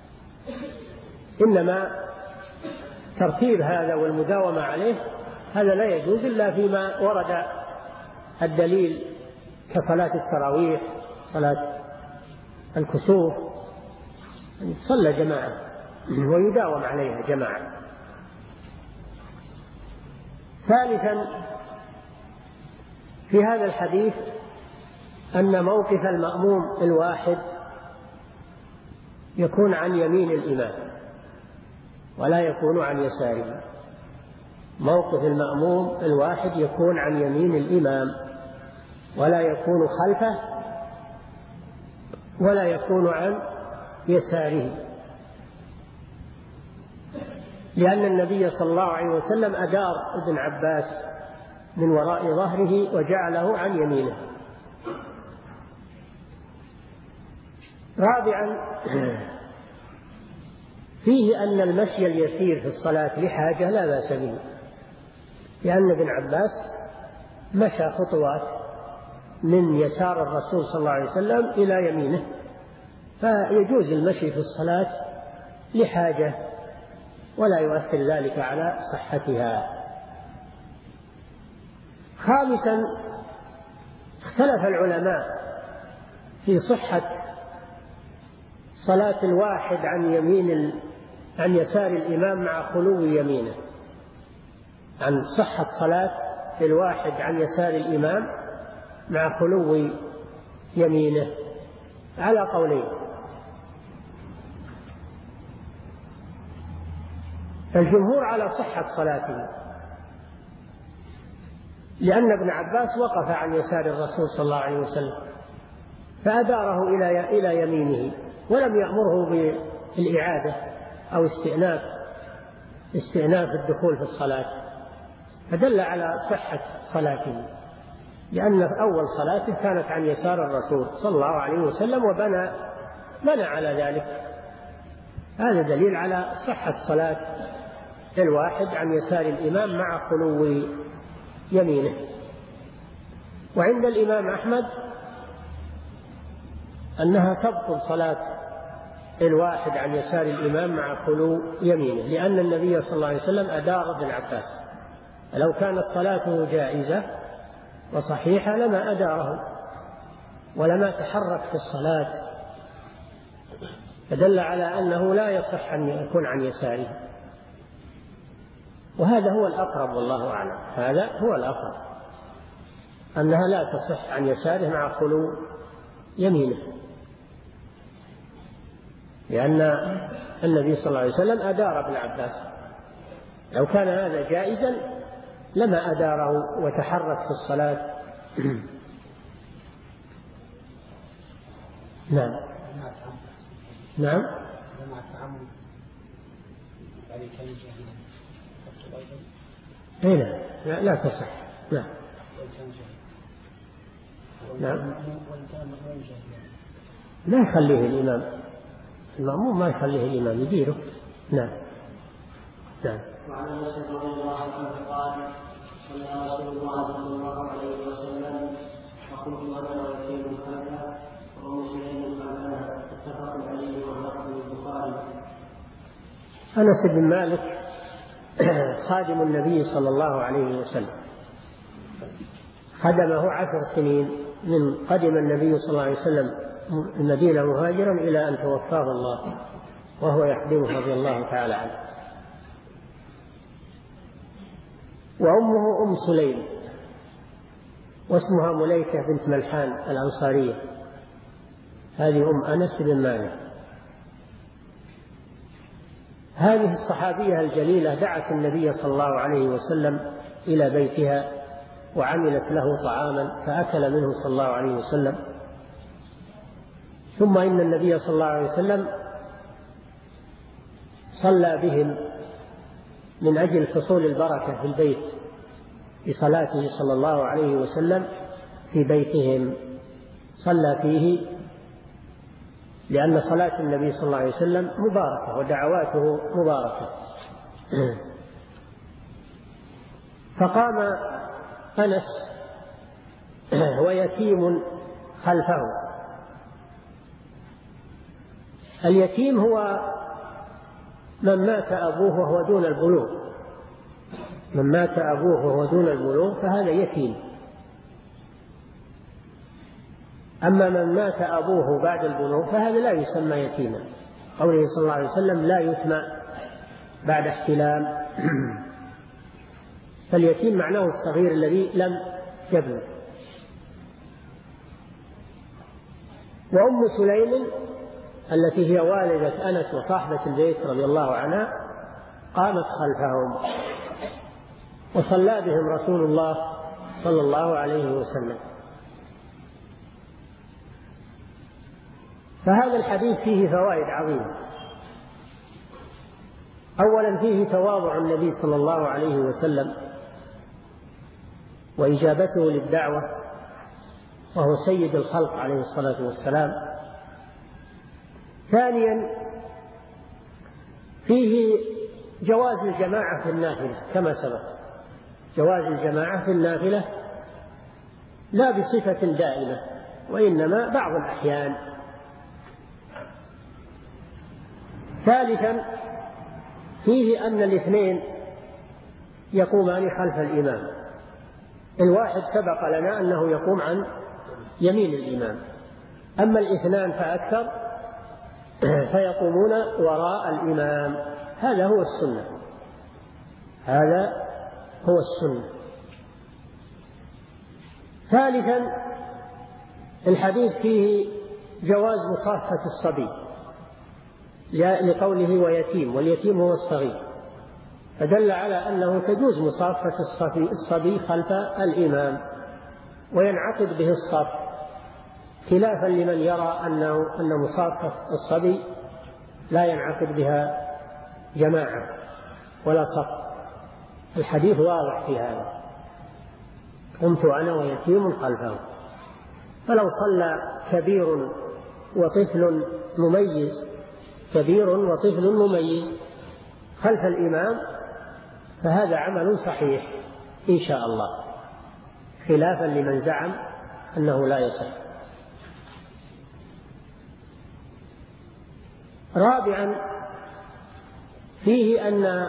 إنما ترتيب هذا والمداومة عليه هذا لا يجوز إلا فيما ورد الدليل كصلاة التراويح، صلاة الكسوف، صلى جماعة ويداوم عليها جماعة. ثالثا في هذا الحديث أن موقف المأموم الواحد يكون عن يمين الإمام ولا يكون عن يساره. موقف المأموم الواحد يكون عن يمين الإمام ولا يكون خلفه ولا يكون عن يساره، لأن النبي صلى الله عليه وسلم أدار ابن عباس من وراء ظهره وجعله عن يمينه. رابعا فيه أن المشي اليسير في الصلاة لحاجة لا بأس به، لأن ابن عباس مشى خطوات من يسار الرسول صلى الله عليه وسلم إلى يمينه، فيجوز المشي في الصلاة لحاجة ولا يؤثر ذلك على صحتها. خامسا اختلف العلماء في صحة صلاة الواحد عن يسار الإمام مع خلو يمينه، عن صحة صلاة الواحد عن يسار الإمام مع خلو يمينه على قولين. الجمهور على صحة صلاته، لأن ابن عباس وقف عن يسار الرسول صلى الله عليه وسلم فأداره إلى يمينه ولم يأمره بالإعادة أو استئناف الدخول في الصلاة، فدل على صحة صلاته، لأن أول صلاته كانت عن يسار الرسول صلى الله عليه وسلم وبنى على ذلك. هذا دليل على صحة صلاة الواحد عن يسار الإمام مع خلو يمينه. وعند الإمام أحمد أنها تبطل صلاة الواحد عن يسار الإمام مع خلو يمينه، لأن النبي صلى الله عليه وسلم أدار ابن عباس، لو كانت صلاته جائزة وصحيحة لما أداره ولما تحرك في الصلاة، فدل على أنه لا يصح أن يكون عن يساره، وهذا هو الأقرب والله أعلم. هذا هو الأقرب، أنها لا تصح عن يساره مع خلو يمينه، لأن النبي صلى الله عليه وسلم أدار ابن عباس، لو كان هذا جائزا لما أداره وتحرك في الصلاة. نعم نعم. لا لا تصح. نعم نعم. لا يخليه الإمام، المأموم ما يخليه الإمام يديره. نعم نعم. وعن انس رضي الله عنه قال صلى رسول الله صلى الله عليه وسلم وقلت انا ويتيم هذا ومسلم هذا اتفق عليه واللفظ البخاري. أنس بن مالك خادم النبي صلى الله عليه وسلم، خدمه 10 سنين من قدم النبي صلى الله عليه وسلم المدينة مهاجرا إلى أن توفاه الله وهو يخدمه رضي الله تعالى عنه. وأمه أم سليم واسمها مليكة بنت ملحان الأنصارية، هذه أم أنس بن مالك. هذه الصحابية الجليلة دعت النبي صلى الله عليه وسلم إلى بيتها وعملت له طعاما فأكل منه صلى الله عليه وسلم. ثم إن النبي صلى الله عليه وسلم صلى بهم من أجل حصول البركة في البيت بصلاته صلى الله عليه وسلم في بيتهم، صلى فيه لأن صلاة النبي صلى الله عليه وسلم مباركة ودعواته مباركة. فقام أنس ويتيم خلفه. اليتيم هو من مات أبوه وهو دون البلوغ، من مات أبوه وهو دون البلوغ فهذا يتيم. أما من مات أبوه بعد البلوغ فهذا لا يسمى يتيما، قوله صلى الله عليه وسلم لا يتم بعد احتلام. فاليتيم معناه الصغير الذي لم يبلغ. وأم سليم التي هي والدة أنس وصاحبة البيت رضي الله عنها قامت خلفهم وصلى بهم رسول الله صلى الله عليه وسلم. فهذا الحديث فيه فوائد عظيمة. أولا فيه تواضع النبي صلى الله عليه وسلم وإجابته للدعوة وهو سيد الخلق عليه الصلاة والسلام. ثانيا فيه جواز الجماعة في النافلة كما سبق، جواز الجماعة في النافلة لا بصفة دائمة وإنما بعض الأحيان. ثالثا فيه أن الاثنين يقومان خلف الإمام، الواحد سبق لنا أنه يقوم عن يمين الإمام، أما الاثنان فأكثر فيقومون وراء الإمام. هذا هو السنة، هذا هو السنة. ثالثا الحديث فيه جواز مصافحة الصبي لقوله ويتيم، واليتيم هو الصغير، فدل على أنه تجوز مصافحة الصبي خلف الإمام وينعقد به الصف، خلافا لمن يرى أن مصافحة الصبي لا ينعقد بها جماعة ولا صف. الحديث واضح في هذا، قمت أنا ويتيم خلفه. فلو صلى كبير وطفل مميز، كبير وطفل مميز خلف الإمام فهذا عمل صحيح إن شاء الله، خلافا لمن زعم أنه لا يصح. رابعا فيه أن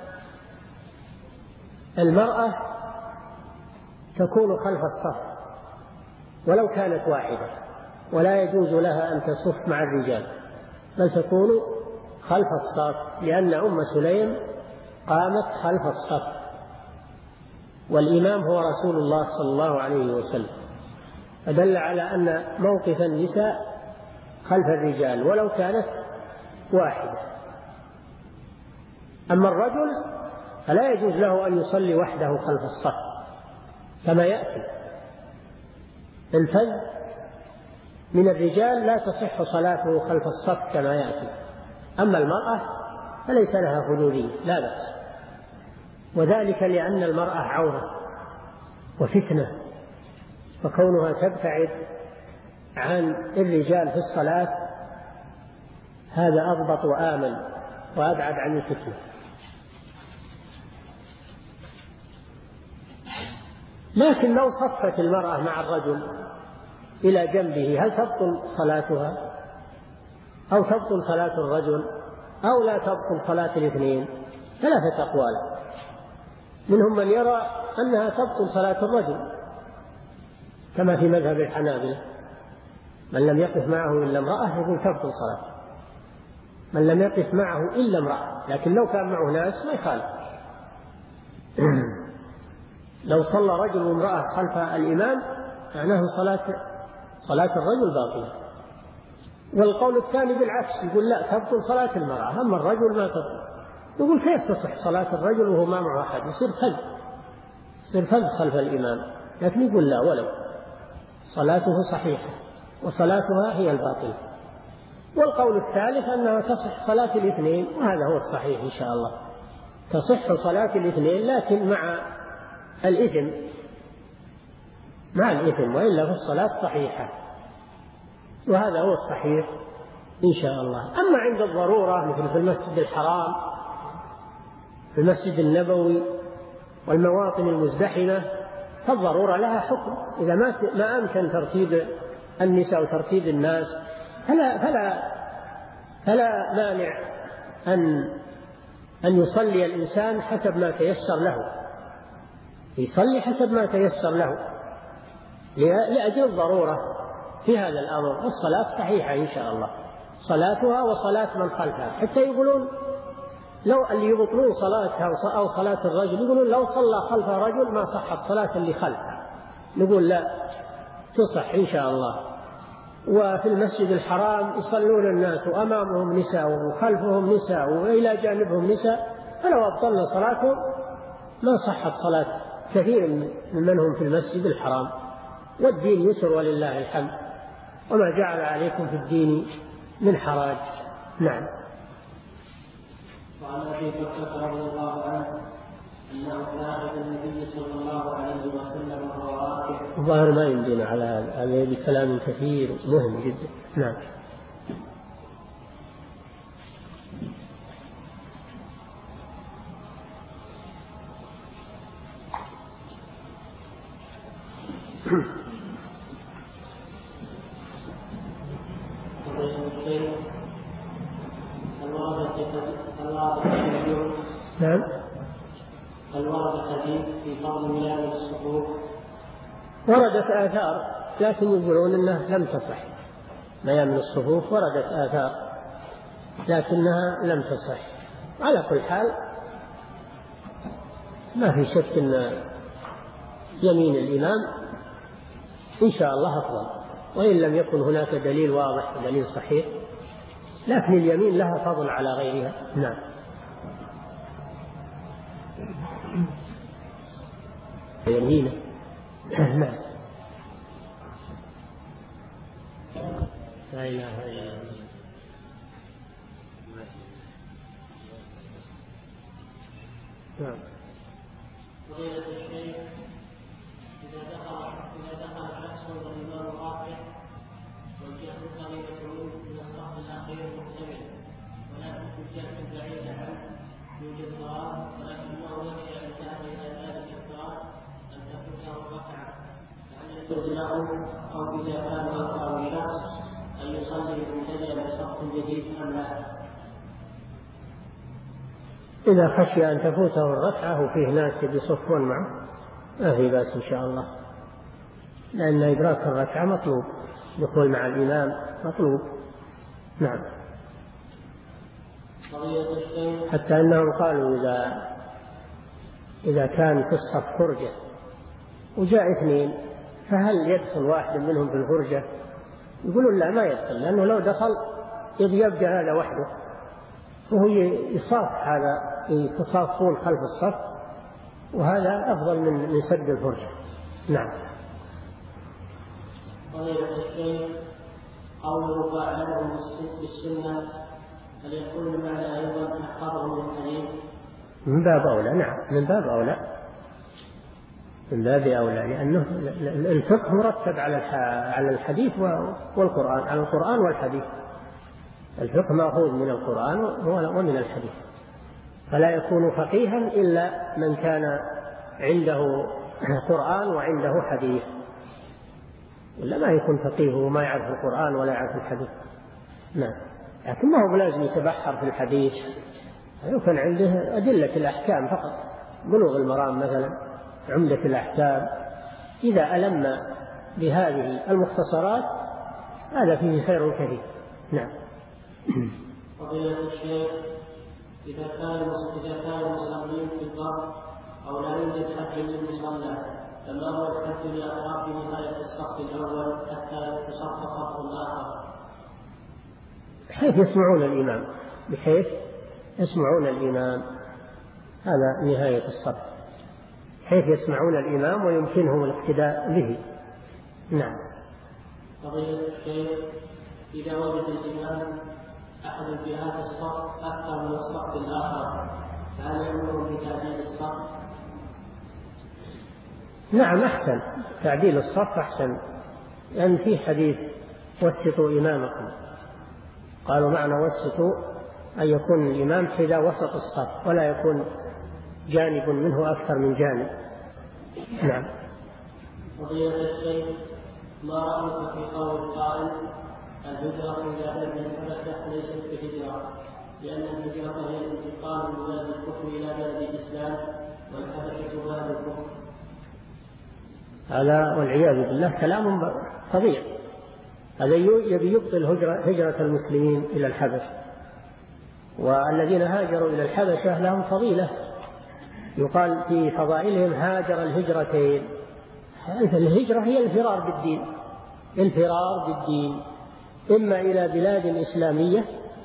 المرأة تكون خلف الصف ولو كانت واحدة، ولا يجوز لها أن تصف مع الرجال، بل تكون خلف الصف، لأن أم سليم قامت خلف الصف والإمام هو رسول الله صلى الله عليه وسلم، فدل على أن موقف النساء خلف الرجال ولو كانت واحدة. أما الرجل فلا يجوز له أن يصلي وحده خلف الصف كما يأتي، الفذ من الرجال لا تصح صلاته خلف الصف كما يأتي، أما المرأة فليس لها حدودية لا بأس، وذلك لأن المرأة عورة وفتنة، فكونها تبتعد عن الرجال في الصلاة هذا أضبط وآمن وأبعد عن الفتنة. لكن لو صفت المرأة مع الرجل إلى جنبه هل تبطل صلاتها أو تبطل صلاة الرجل أو لا تبطل صلاة الاثنين؟ ثلاثة أقوال، منهم من يرى أنها تبطل صلاة الرجل كما في مذهب الحنابلة، من لم يقف معه إلا امرأة يقول تبطل صلاته، من لم يقف معه إلا امرأة، لكن لو كان معه ناس ما يخالف. لو صلى رجل وامرأة خلف الإمام معناه صلاة الرجل باطلة. والقول الثاني بالعكس، يقول لا تبطل صلاة المرأة أما الرجل ما تبطل. يقول كيف تصح صلاة الرجل وهو ما معه أحد؟ يصير فذ خلف الإمام، لكن يقول لا، ولو صلاته صحيحة وصلاتها هي الباطلة. والقول الثالث أنها تصح صلاة الاثنين، وهذا هو الصحيح إن شاء الله، تصح صلاة الاثنين لكن مع الإثم، وإلا في الصلاة صحيحة، وهذا هو الصحيح إن شاء الله. أما عند الضرورة مثل في المسجد الحرام، في المسجد النبوي والمواطن المزدحمة، فالضرورة لها حكم، إذا ما أمكن ترتيب النساء وترتيب الناس فلا مانع أن يصلي الإنسان حسب ما تيسر له، يصلي حسب ما تيسر له لأجل الضرورة في هذا الأمر. والصلاة صحيحة إن شاء الله، صلاتها وصلاة من خلفها. حتى يقولون لو اللي يبطلون صلاتها أو صلاة الرجل يقولون لو صلى خلف رجل ما صحت صلاة اللي خلفها، نقول لا، تصح إن شاء الله. وفي المسجد الحرام يصلون الناس وأمامهم نساء وخلفهم نساء وإلى جانبهم نساء، فلو أبطلنا صلاتهم ما صحت صلاة كثير من هم في المسجد الحرام. والدين يسر ولله الحمد، وما جعل عليكم في الدين من حرج. نعم. وعن أبي بكر رضي الله عنه أنه ساعد النبي صلى الله عليه وسلم وهو راكع. الظاهر ما يمدينا على هذا بكلام كثير مهم جدا. نعم. نعم. هل ورد حديث في فضل ميامن الصفوف؟ وردت آثار، لكن يقولون أنها لم تصح. ميامن الصفوف وردت آثار لكنها لم تصح. على كل حال ما في شك أن يمين الإمام إن شاء الله أفضل، وإن لم يكن هناك دليل واضح ودليل صحيح، لكن اليمين لها فضل على غيرها. نعم. يمينه. نعم. لا إله إلا الله. نعم. فضيلة الشيخ، إذا دخل شخص والإمام راكع والجهل طريقة من الصف الأخير محتمل، ولكن في الجهل بعيد عنه يوجد صلاة، ولكنه يخشى أن تأتي إلى ذلك الصلاة أن تكون له ركعة، فهل يجوز له أو إذا كان يرفع الشخص أن يصلي مبتدئا بصف جديد أم لا؟ إذا خشي أن تفوته الركعة وفيه ناس يصفون معه ما في بأس إن شاء الله، لأن إدراك الركعة مطلوب، دخول مع الإمام مطلوب. نعم. حتى أنهم قالوا إذا كان في الصف فرجة وجاء اثنين فهل يدخل واحد منهم في الفرجة؟ يقولون لا، ما يدخل، لأنه لو دخل يبقى هذا وحده، وهو يصاف هذا، يتصافون خلف الصف، وهذا أفضل من سد الفرجة. نعم. فضيلة الشيخ، قوله فاعلمهم بالسنة هل يكون المعنى أيضا أحفظه من الحديث؟ من باب أولى. نعم، من باب أولى، من باب أولى، لأنه الفقه مرتب على الحديث والقرآن، على القرآن والحديث. الفقه مأخوذ من القرآن ومن الحديث، فلا يكون فقيها إلا من كان عنده قرآن وعنده حديث، ولا ما يكون فقيه وما يعرف القرآن ولا يعرف الحديث. نعم. لكن ما هو لازم يتبحر في الحديث، يكون عنده أدلة الأحكام فقط، بلوغ المرام مثلا، عمدة الأحكام، إذا ألم بهذه المختصرات هذا فيه خير كثير. نعم. فضيلة الشيخ، إذا كان المصلين في البر أو لا يوجد حد للمصلى، فما هو الحد لأطراف نهاية الصف الأول حتى يصف صف آخر؟ بحيث يسمعون الإمام، بحيث يسمعون الإمام، هذا نهاية الصف، بحيث يسمعون الإمام ويمكنهم الاقتداء به. نعم. فضيلة الشيخ، إذا وجد الإمام أحد الجهات الصف أكثر من الصف الآخر، فهل يأمر بتعديل الصف؟ نعم، أحسن، تعديل الصف أحسن، لأن في حديث وسطوا إمامكم، قالوا معنى وسطوا أن يكون الإمام حذا وسط الصف ولا يكون جانب منه أكثر من جانب. نعم. فضيلة الشيخ، ما رأيك في قول القائل الهجرة إلى بلد الحبشة ليست بهجرة، لأن الهجرة هي الانتقال من بلد الكفر إلى بلد الإسلام، والحبشة بلد الكفر؟ هذا والعياذ بالله كلام فظيع، هذا يبي يبطل هجرة المسلمين إلى الحبشة، والذين هاجروا إلى الحبشة لهم فضيلة، يقال في فضائلهم هاجر الهجرتين. الهجرة هي الفرار بالدين، الفرار بالدين، إما إلى بلاد إسلامية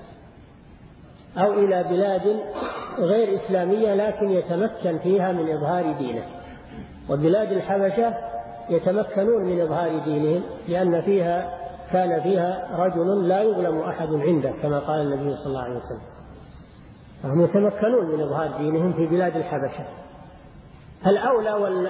أو إلى بلاد غير إسلامية لكن يتمكن فيها من إظهار دينه. وبلاد الحبشة يتمكنون من إظهار دينهم، لأن كان فيها رجل لا يظلم أحد عنده كما قال النبي صلى الله عليه وسلم، فهم يتمكنون من إظهار دينهم في بلاد الحبشة. الأولى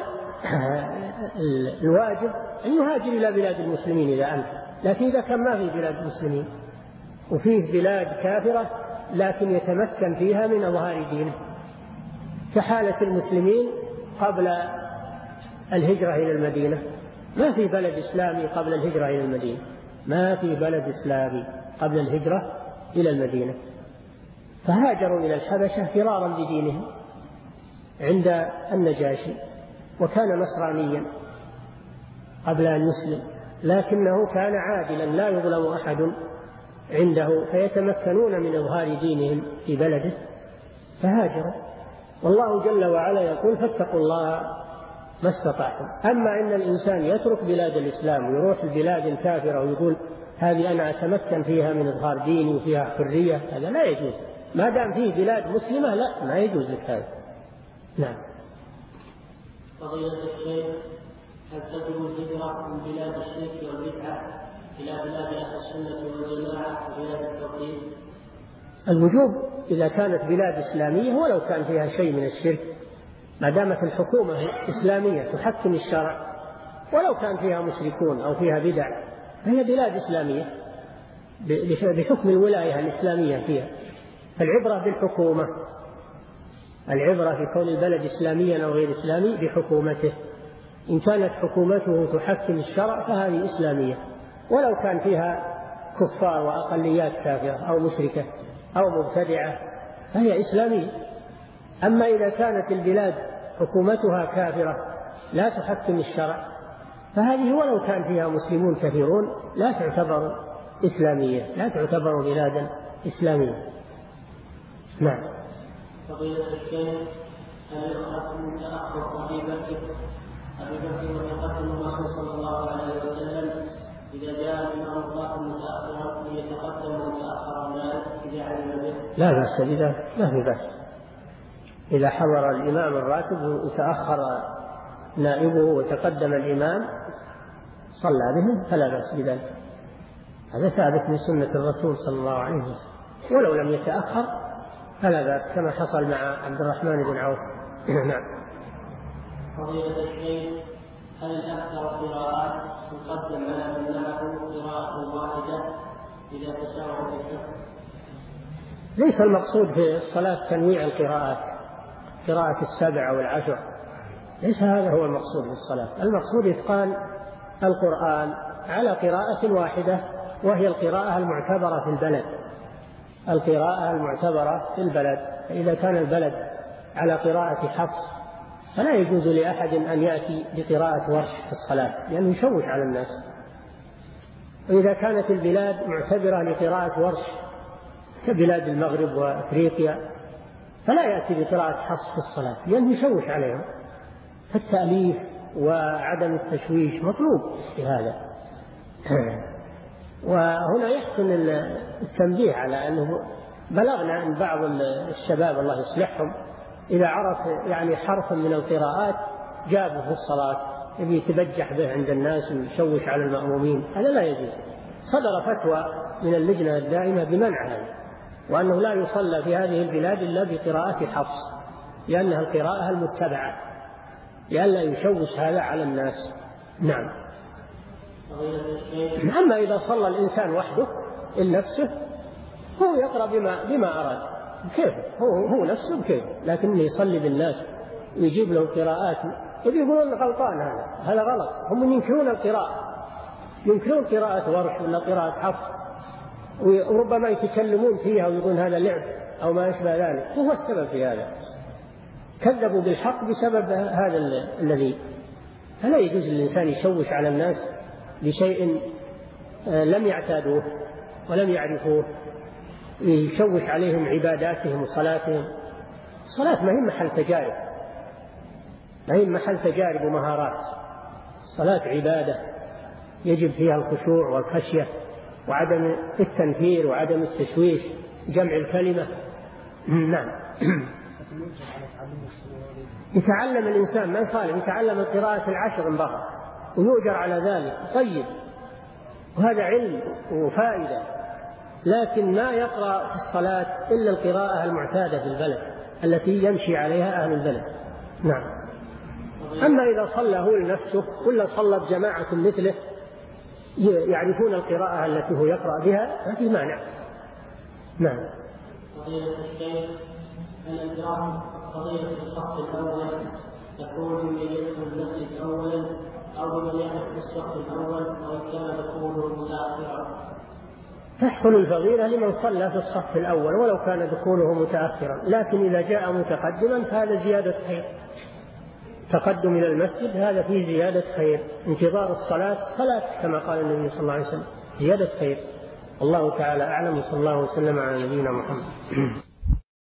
والواجب أن يهاجر إلى بلاد المسلمين إذا أمكن، لكن إذا كان ما في بلاد المسلمين وفيه بلاد كافرة لكن يتمكن فيها من إظهار دينه، كحالة المسلمين قبل الهجرة إلى المدينة، ما في بلد إسلامي قبل الهجرة إلى المدينة، ما في بلد إسلامي قبل الهجرة إلى المدينة، فهاجروا إلى الحبشة فرارا بدينهم عند النجاشي، وكان نصرانيا قبل أن يسلم، لكنه كان عادلا لا يظلم أحد عنده، فيتمكنون من إظهار دينهم في بلده فهاجروا. والله جل وعلا يقول فاتقوا الله ما استطعتم. أما إن الإنسان يترك بلاد الإسلام ويروح البلاد الكافرة ويقول هذه أنا أتمكن فيها من إظهار ديني وفيها حرية، هذا لا يجوز، ما دام فيه بلاد مسلمة لا، ما يجوز لك هذا. نعم. فضيلة الشيخ، هل تجب الهجرة من بلاد الشرك والبدعة إلى بلاد أهل السنة والجماعة وبلاد التوحيد؟ الوجوب إذا كانت بلاد إسلامية ولو كان فيها شيء من الشرك، ما دامت الحكومة إسلامية تحكم الشرع، ولو كان فيها مشركون أو فيها بدع فهي بلاد إسلامية بحكم الولاية الإسلامية فيها. فالعبرة بالحكومة، العبرة في كون البلد إسلاميا أو غير إسلامي بحكومته، إن كانت حكومته تحكم الشرع فهذه إسلامية، ولو كان فيها كفار وأقليات كافرة أو مشركة أو مبتدعة فهي إسلامية. أما إذا كانت البلاد حكومتها كافرة لا تحكم الشرع فهذه ولو كان فيها مسلمون كثيرون لا تعتبر إسلامية، لا تعتبر بلادا إسلامية. نعم. فضيلة الشيخ، هل الخاتم تأخر أبي بكر وتقدم الرسول صلى الله عليه وسلم إذا جاء الإمام الخاتم متأخرا يتقدم وتأخر النائب إذا علم به؟ لا بأس بذلك، لا في بأس. إذا حضر الإمام الراتب وتأخر نائبه وتقدم الإمام صلى بهم فلا بأس بذلك، هذا ثابت من سنة الرسول صلى الله عليه وسلم. ولو لم يتأخر فلا بأس كما حصل مع عبد الرحمن بن عوف. نعم. فضيلة الشيخ، هل الأكثر قراءات تقدم على من له قراءة واحدة إذا تشابه الحكم؟ ليس المقصود في الصلاة تنويع القراءات، قراءة 7 أو 10، ليس هذا هو المقصود في الصلاة. المقصود إتقان القرآن على قراءة واحدة وهي القراءة المعتبرة في البلد، القراءة المعتبرة في البلد. إذا كان البلد على قراءة حفص فلا يجوز لأحد أن يأتي بقراءة ورش في الصلاة لأنه يشوش على الناس. وإذا كانت البلاد معتبرة لقراءة ورش كبلاد المغرب وأفريقيا فلا يأتي بقراءة حفص في الصلاة لأنه يشوش عليهم. فالتأليف وعدم التشويش مطلوب في هذا. وهنا يحسن التنبيه على أنه بلغنا أن بعض الشباب الله يصلحهم إذا عرف يعني حرفا من القراءات جابه في الصلاة يبي يتبجح به عند الناس ويشوش على المأمومين، هذا لا يجوز. صدر فتوى من اللجنة الدائمة بمنع هذا، وأنه لا يصلى في هذه البلاد إلا بقراءة حفص لأنها القراءة المتبعة لئلا يشوش هذا على الناس. نعم. أما إذا صلى الإنسان وحده لنفسه هو يقرأ بما أراد كيف هو نفسه كيف، لكن يصلي بالناس ويجيب له قراءات يقولون غلطان، هذا غلط. هم ينكرون القراءة، ينكرون قراءة ورش ولا قراءة حفص، وربما يتكلمون فيها ويقولون هذا لعب أو ما يشبه ذلك. هو السبب في هذا، كذبوا بالحق بسبب هذا الذي. فلا يجوز للإنسان يشوش على الناس بشيء لم يعتادوه ولم يعرفوه، يشوش عليهم عباداتهم وصلاتهم. الصلاة ما هي محل تجارب، ما هي محل تجارب ومهارات. الصلاة عبادة يجب فيها الخشوع والخشية وعدم التنفير وعدم التشويش، جمع الكلمة. نعم. يتعلم الإنسان ما يخالف، يتعلم القراءة 10 انبهر ويؤجر على ذلك طيب، وهذا علم وفائدة، لكن ما يقرأ في الصلاة إلا القراءة المعتادة في البلد التي يمشي عليها أهل البلد. نعم. أما إذا صلى هو لنفسه ولا صلى بجماعة مثله يعرفون القراءة التي هو يقرأ بها ما في مانع. نعم. فضيلة الشيخ، الإدراك قضية الصف الأول تكون من يدخل المسجد أولا أو من يدخل في الصف الأول أو كان دخوله متأخرا؟ تحصل الفضيلة لمن صلى في الصف الأول ولو كان دخوله متأخرا، لكن إذا جاء متقدما فهذا زيادة خير. تقدم إلى المسجد هذا فيه زيادة خير. انتظار الصلاة صلاة كما قال النبي صلى الله عليه وسلم، زيادة خير. الله تعالى أعلم، وصلى الله وسلم على نبينا محمد.